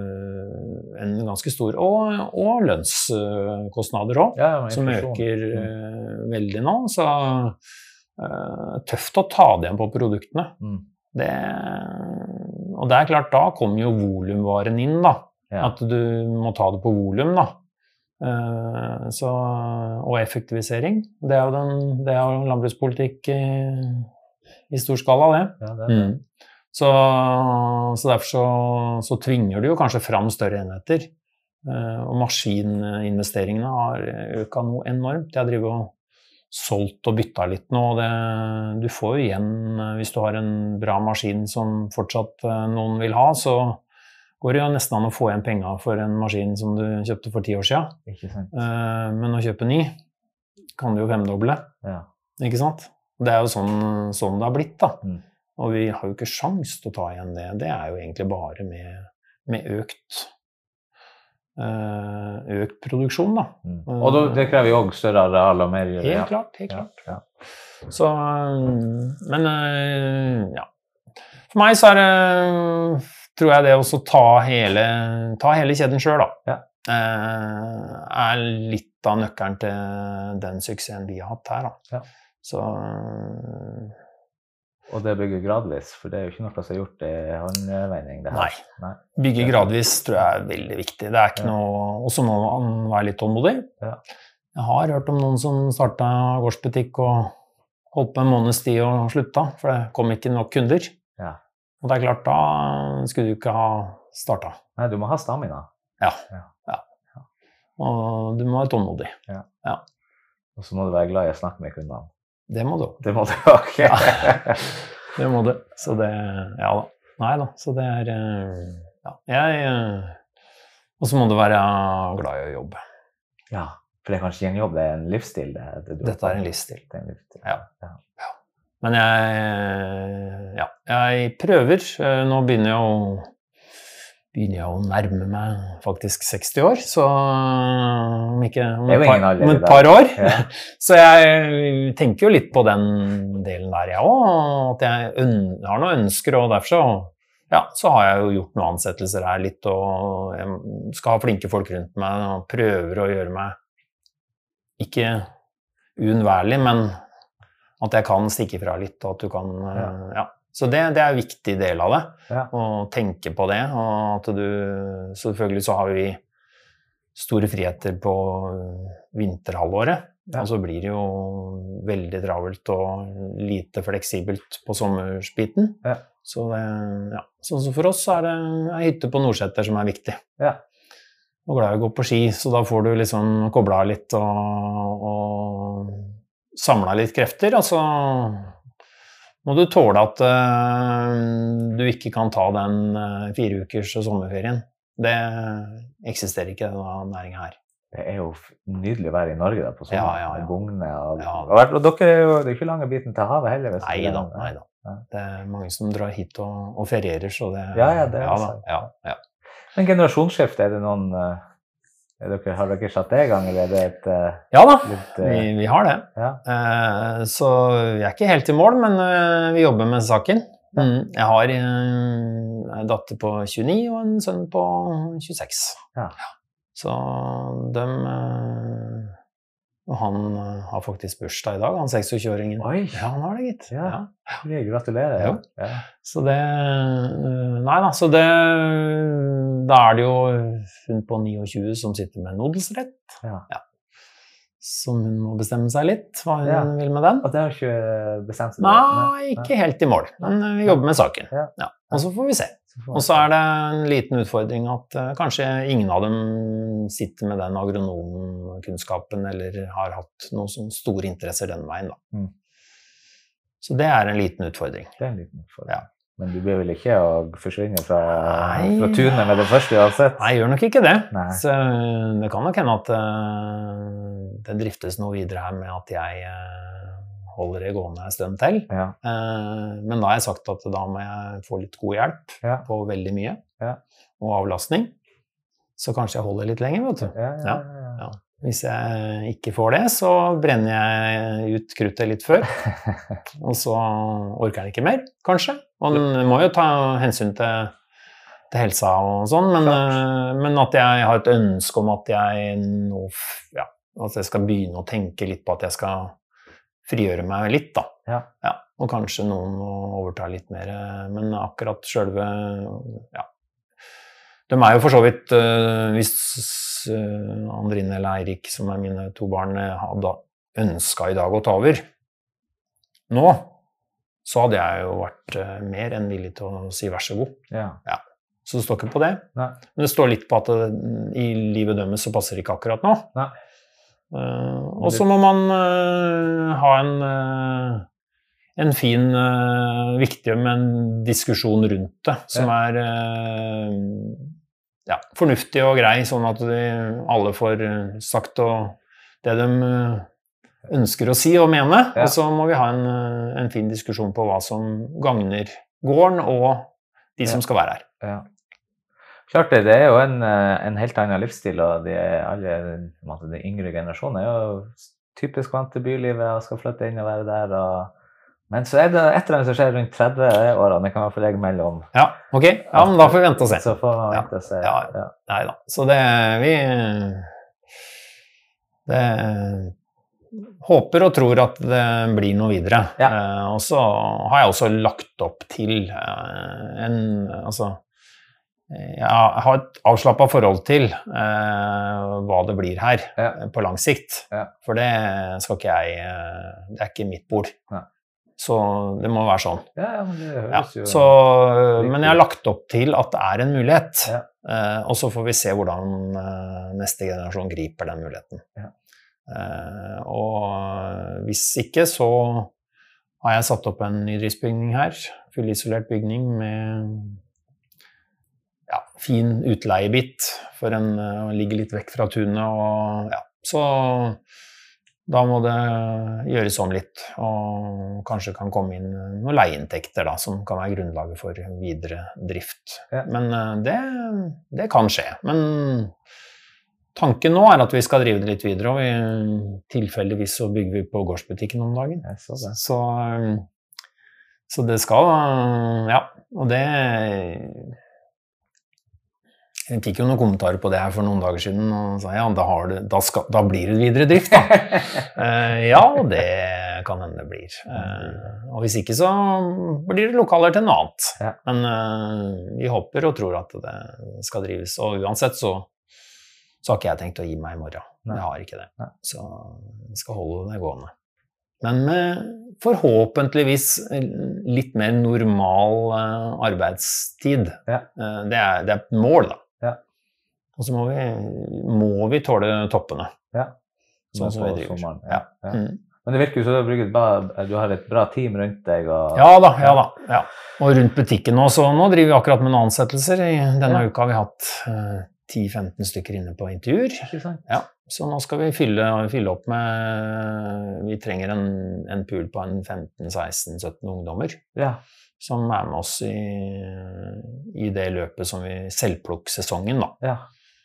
en ganske stor, og, og lønnskostnader også, ja, som øker uh, veldig nå, så uh, tøft å ta det igjen på produktene. Mm. Det, og det er klart, da kommer jo volumvaren inn da, ja. At du må ta det på volum da. Uh, så, og effektivisering, det er jo, den, det er jo landbrukspolitikk i, i stor skala det. Ja, det er det. Mm. Så, så derfor så, så tvinger du jo kanskje fram større enheter, uh, og maskininvesteringene har økt noe enormt. Jeg driver og solgt og bytta litt nå, og det, du får jo igjen, hvis du har en bra maskin som fortsatt uh, noen vil ha, så går det jo nesten an å få igjen penger for en maskin som du kjøpte for ti år siden. Ikke sant. Uh, men å kjøpe ny kan du jo femdoble, ja. Ikke sant? Det er jo sånn, sånn det har blitt da. Mm. Og vi har jo ikke sjans til å ta igjen det. Det er jo egentlig bare med, med økt, uh, økt produksjon da. Mm. Og da, det krever jo også større areal og mer... Helt ja. klart, helt ja. klart. Ja. Så, men uh, ja. For meg så er det, tror jeg det også ta hele, ta hele kjeden selv da. Ja. Uh, er litt av nøkkelen til den suksessen vi har hatt her da. Ja. Så... Uh, Og det bygger gradvis, for det er jo ikke noe som er gjort i håndveining. Det her. Nei. Nei, bygge gradvis tror jeg er veldig viktig. Det er ikke ja. noe, og så må man være litt tålmodig. Ja. Jeg har hørt om noen som startet gårdsbutikk og holdt på en måneds tid og slutta, for det kom ikke nok kunder. Ja. Og det er klart, da skulle du ikke ha startet. Nei, du må ha stamina. Ja. Ja. Ja. Ja. Og du må være tålmodig. Ja. Ja. Og så må du være glad i å snakke med kundene. Det må du. Det må du, ok. Ja, det må du. Så det, ja da. Nei da, så det er, ja, jeg, og så må du være glad i å jobbe. Ja, for det er kanskje ikke en jobb, det er en livsstil. Det, det Dette er en livsstil. Det er en livsstil. Ja. Ja. Ja. Men jeg, ja, jeg prøver. Nå begynner jeg å begynner jeg å nærme meg faktisk seksti år, så om ikke om et par, om et par år. Ja. Så jeg tenker jo litt på den delen der jeg også, at jeg har noen ønsker, og derfor så, ja, så har jeg jo gjort noen ansettelser her litt, og jeg skal ha flinke folk rundt meg, og prøver å gjøre meg ikke uunnværlig, men at jeg kan stikke fra litt, og at du kan, ja, ja. Så det, det er en viktig del av det, ja. Å tenke på det, og at du, selvfølgelig så har vi store friheter på vinterhalvåret, ja. Og så blir det jo veldig travelt og lite fleksibelt på sommersbiten. Ja. Så, det, ja. Så for oss er det en hytte på Nordseter som er viktig. Ja. Og glad i å gå på ski, så da får du liksom koblet litt og, og samlet litt krefter, altså må du tåle at uh, du ikke kan ta den uh, fire ukers sommerferien. Det eksisterer ikke denne næringen her. Det er jo nydelig å være i Norge da, på sommeren. Ja, ja, ja. Bugne og, ja. og, og dere er jo, det er ikke lange biten til havet heller. Nei da, nei da. Ja. Det er mange som drar hit og, og ferierer, så det... Ja, ja, det er ja, sant. Ja, ja. Men generasjonsskifte, er det noen uh, Er dere, har dere satt det i gang, eller er det et uh, Ja da, litt, uh, vi, vi har det. Ja. Eh, så vi er ikke helt i mål, men uh, vi jobber med saken. Mm, jeg har uh, en datter på tjueni og en sønn på tjueseks. Ja. Så dem uh, Og han uh, har faktisk bursdag i dag, han seksogtjue-åringen. Oi! Ja, han har det, gitt. Ja, Ja. Vi gratulerer. Jo. Ja. Så det uh, Nei da, så det Da er det jo hun på tjueni som sitter med en odelsrett. Ja. Ja. Som hun må bestemme seg litt, hva hun Ja. vil med den. Og det har ikke bestemt seg? Nei, ikke helt i mål, men vi jobber med saken. Ja. Ja. Og så får vi se. Så får Og så er det en liten utfordring at uh, kanskje ingen av dem sitter med den agronomkunnskapen eller har hatt noen sånne store interesser den veien. Da. Mm. Så det er en liten utfordring. Det er en liten utfordring. Ja. Men du blir vel ikke å forsvinne fra, Nei. fra tunet med det første uansett? Nei, jeg gjør nok ikke det. Nei. Så det kan nok hende at uh, det driftes noe videre her med at jeg uh, holder det gående en stund til. Ja. Uh, men da har jeg sagt at da må jeg få litt god hjelp Ja. på veldig mye. Ja. Og avlastning. Så kanskje jeg holder litt lenger, vet du. Ja, ja, ja. Ja. Hvis jeg ikke får det, så brenner jeg ut kruttet litt før. Og så orker jeg ikke mer, kanskje. Og man må jo ta hensyn til, til helsa og sånn, men, uh, men at jeg har et ønske om at jeg nå, ja, at jeg skal begynne å tenke litt på at jeg skal frigjøre meg litt, da. Ja. Ja, og kanskje noen må overta litt mer, men akkurat selve, ja. De er jo for så vidt, uh, hvis uh, Andrine eller Eirik, som er mine to barn, hadde ønsket i dag å ta over nå, så hadde jeg jo vært uh, mer enn villig til å si vær så god. Ja. Ja. Så det står ikke på det. Nei. Men det står litt på at det, i livet dømmes så passer det ikke akkurat nå. Nei. Uh, og så må man uh, ha en, uh, en fin, uh, viktig, men diskusjon rundt det, som Ja. er uh, ja, fornuftig og grei, sånn at de, alle får uh, sagt og det de uh, ønsker å si og mene. Ja. Og så må vi ha en, uh, en fin diskusjon på hva som gagner gården og de Ja. som skal være her. Ja. Klart det, det er jo en, en helt annen livsstil, og de, alle de yngre generasjonene er jo typisk vant til bylivet og skal flytte inn og være der. Og, men så er det et eller annet som skjer rundt tretti årene, det kan man få legge mellom. Ja, ok. Ja, men da får vi vente og se. Så får man Ja. vente og se. Ja. Ja. Nei da. Så det vi Det håper og tror at det blir noe videre. Ja. Eh, og så har jeg også lagt opp til eh, en Altså jeg har et avslappet forhold til eh, hva det blir her Ja. eh, på lang sikt. Ja. For det skal ikke jeg eh, Det er ikke mitt bord. Nei. Så det må være sånn. Ja, ja, men det Ja, høres jo så, men jeg har lagt opp til at det er en mulighet, Ja. eh, og så får vi se hvordan eh, neste generasjon griper den muligheten. Ja. Eh, og hvis ikke, så har jeg satt opp en ny driftsbygning her, fullisolert bygning med ja, fin utleiebit, for en uh, ligger litt vekk fra tunet, og ja, så da må det gjøres om litt, og kanskje kan komme inn noen leieinntekter da, som kan være grunnlaget for videre drift. Ja. Men uh, det, det kan skje. Men tanken nå er at vi skal drive det litt videre, og vi, tilfeldigvis så bygger vi på gårdsbutikken om dagen. Jeg så det. Så, så det skal, ja, og det jeg fikk jo noen kommentarer på det her for noen dager siden, og sa ja, da, har det, da, skal, da blir det videre drift da. eh, ja, det kan hende det blir. Eh, og hvis ikke så blir det lokaler til noe annet. Ja. Men eh, vi håper og tror at det skal drives, og uansett så, så har ikke jeg tenkt å gi meg i morgen. Nei. Jeg har ikke det. Nei. Så vi skal holde det gående. Men med forhåpentligvis litt mer normal uh, arbeidstid. Ja. Uh, det, er, det er et mål, da. Ja. Og så må vi, må vi tåle toppene. Ja. Sånn som vi driver. Sommeren. Ja. Ja. Mm. Men det virker jo som du, du har et bra team rundt deg. Og... Ja da, ja da. Ja. Og rundt butikken nå, så nå driver vi akkurat med noen ansettelser. I denne Ja. uka har vi hatt uh, ti femten stykker inne på intervjuer. Ikke sant? Ja. Så nå skal vi fylle, fylle opp med Vi trenger en, en pool på en femten seksten sytten ungdommer Ja. som er med oss i, i det løpet som vi selvplukksesongen, da. Ja.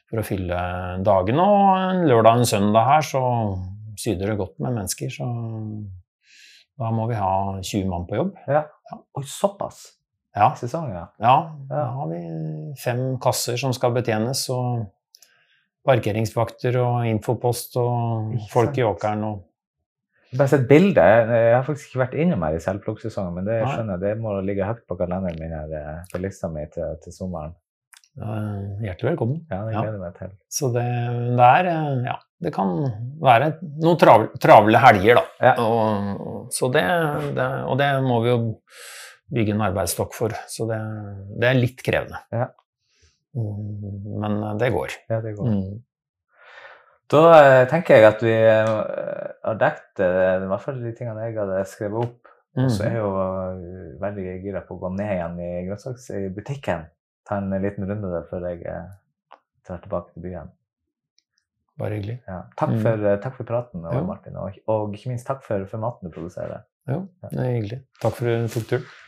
for å fylle dagen. Og en lørdag og en søndag her, så syder det godt med mennesker, så da må vi ha tjue mann på jobb. Ja. Oi, såpass. Ja. Sesongen, ja. Ja, da har vi fem kasser som skal betjenes, og parkeringsvakter og infopost og folk i åkeren. Og... Jeg har bare sett bilder. Jeg har faktisk ikke vært innom her i selvplukksesongen, men det skjønner jeg. Det må ligge høyt på kalenderen min her, på lista mi til, til sommeren. Ja, hjertelig velkommen. Ja, det gleder jeg meg til. Så det, det er, ja, det kan være noen travle, travle helger da. Ja. Og, så det, det, og det må vi jo bygge en arbeidsstokk for, så det, det er litt krevende. Ja. Men det går. Ja, det går. Mm. Da uh, tenker jeg at vi uh, har dekt uh, i hvert fall de tingene jeg hadde skrevet opp. Mm. Og så er jeg jo uh, veldig gira på å gå ned igjen i grønnsaksbutikken. Ta en liten runde der før jeg uh, tar tilbake til byen. Bare hyggelig. Ja. Takk, mm. for, uh, takk for praten, og, ja. Martin, og, og ikke minst takk for, for maten du produserer. Jo, det er hyggelig. Takk for at du tok turen.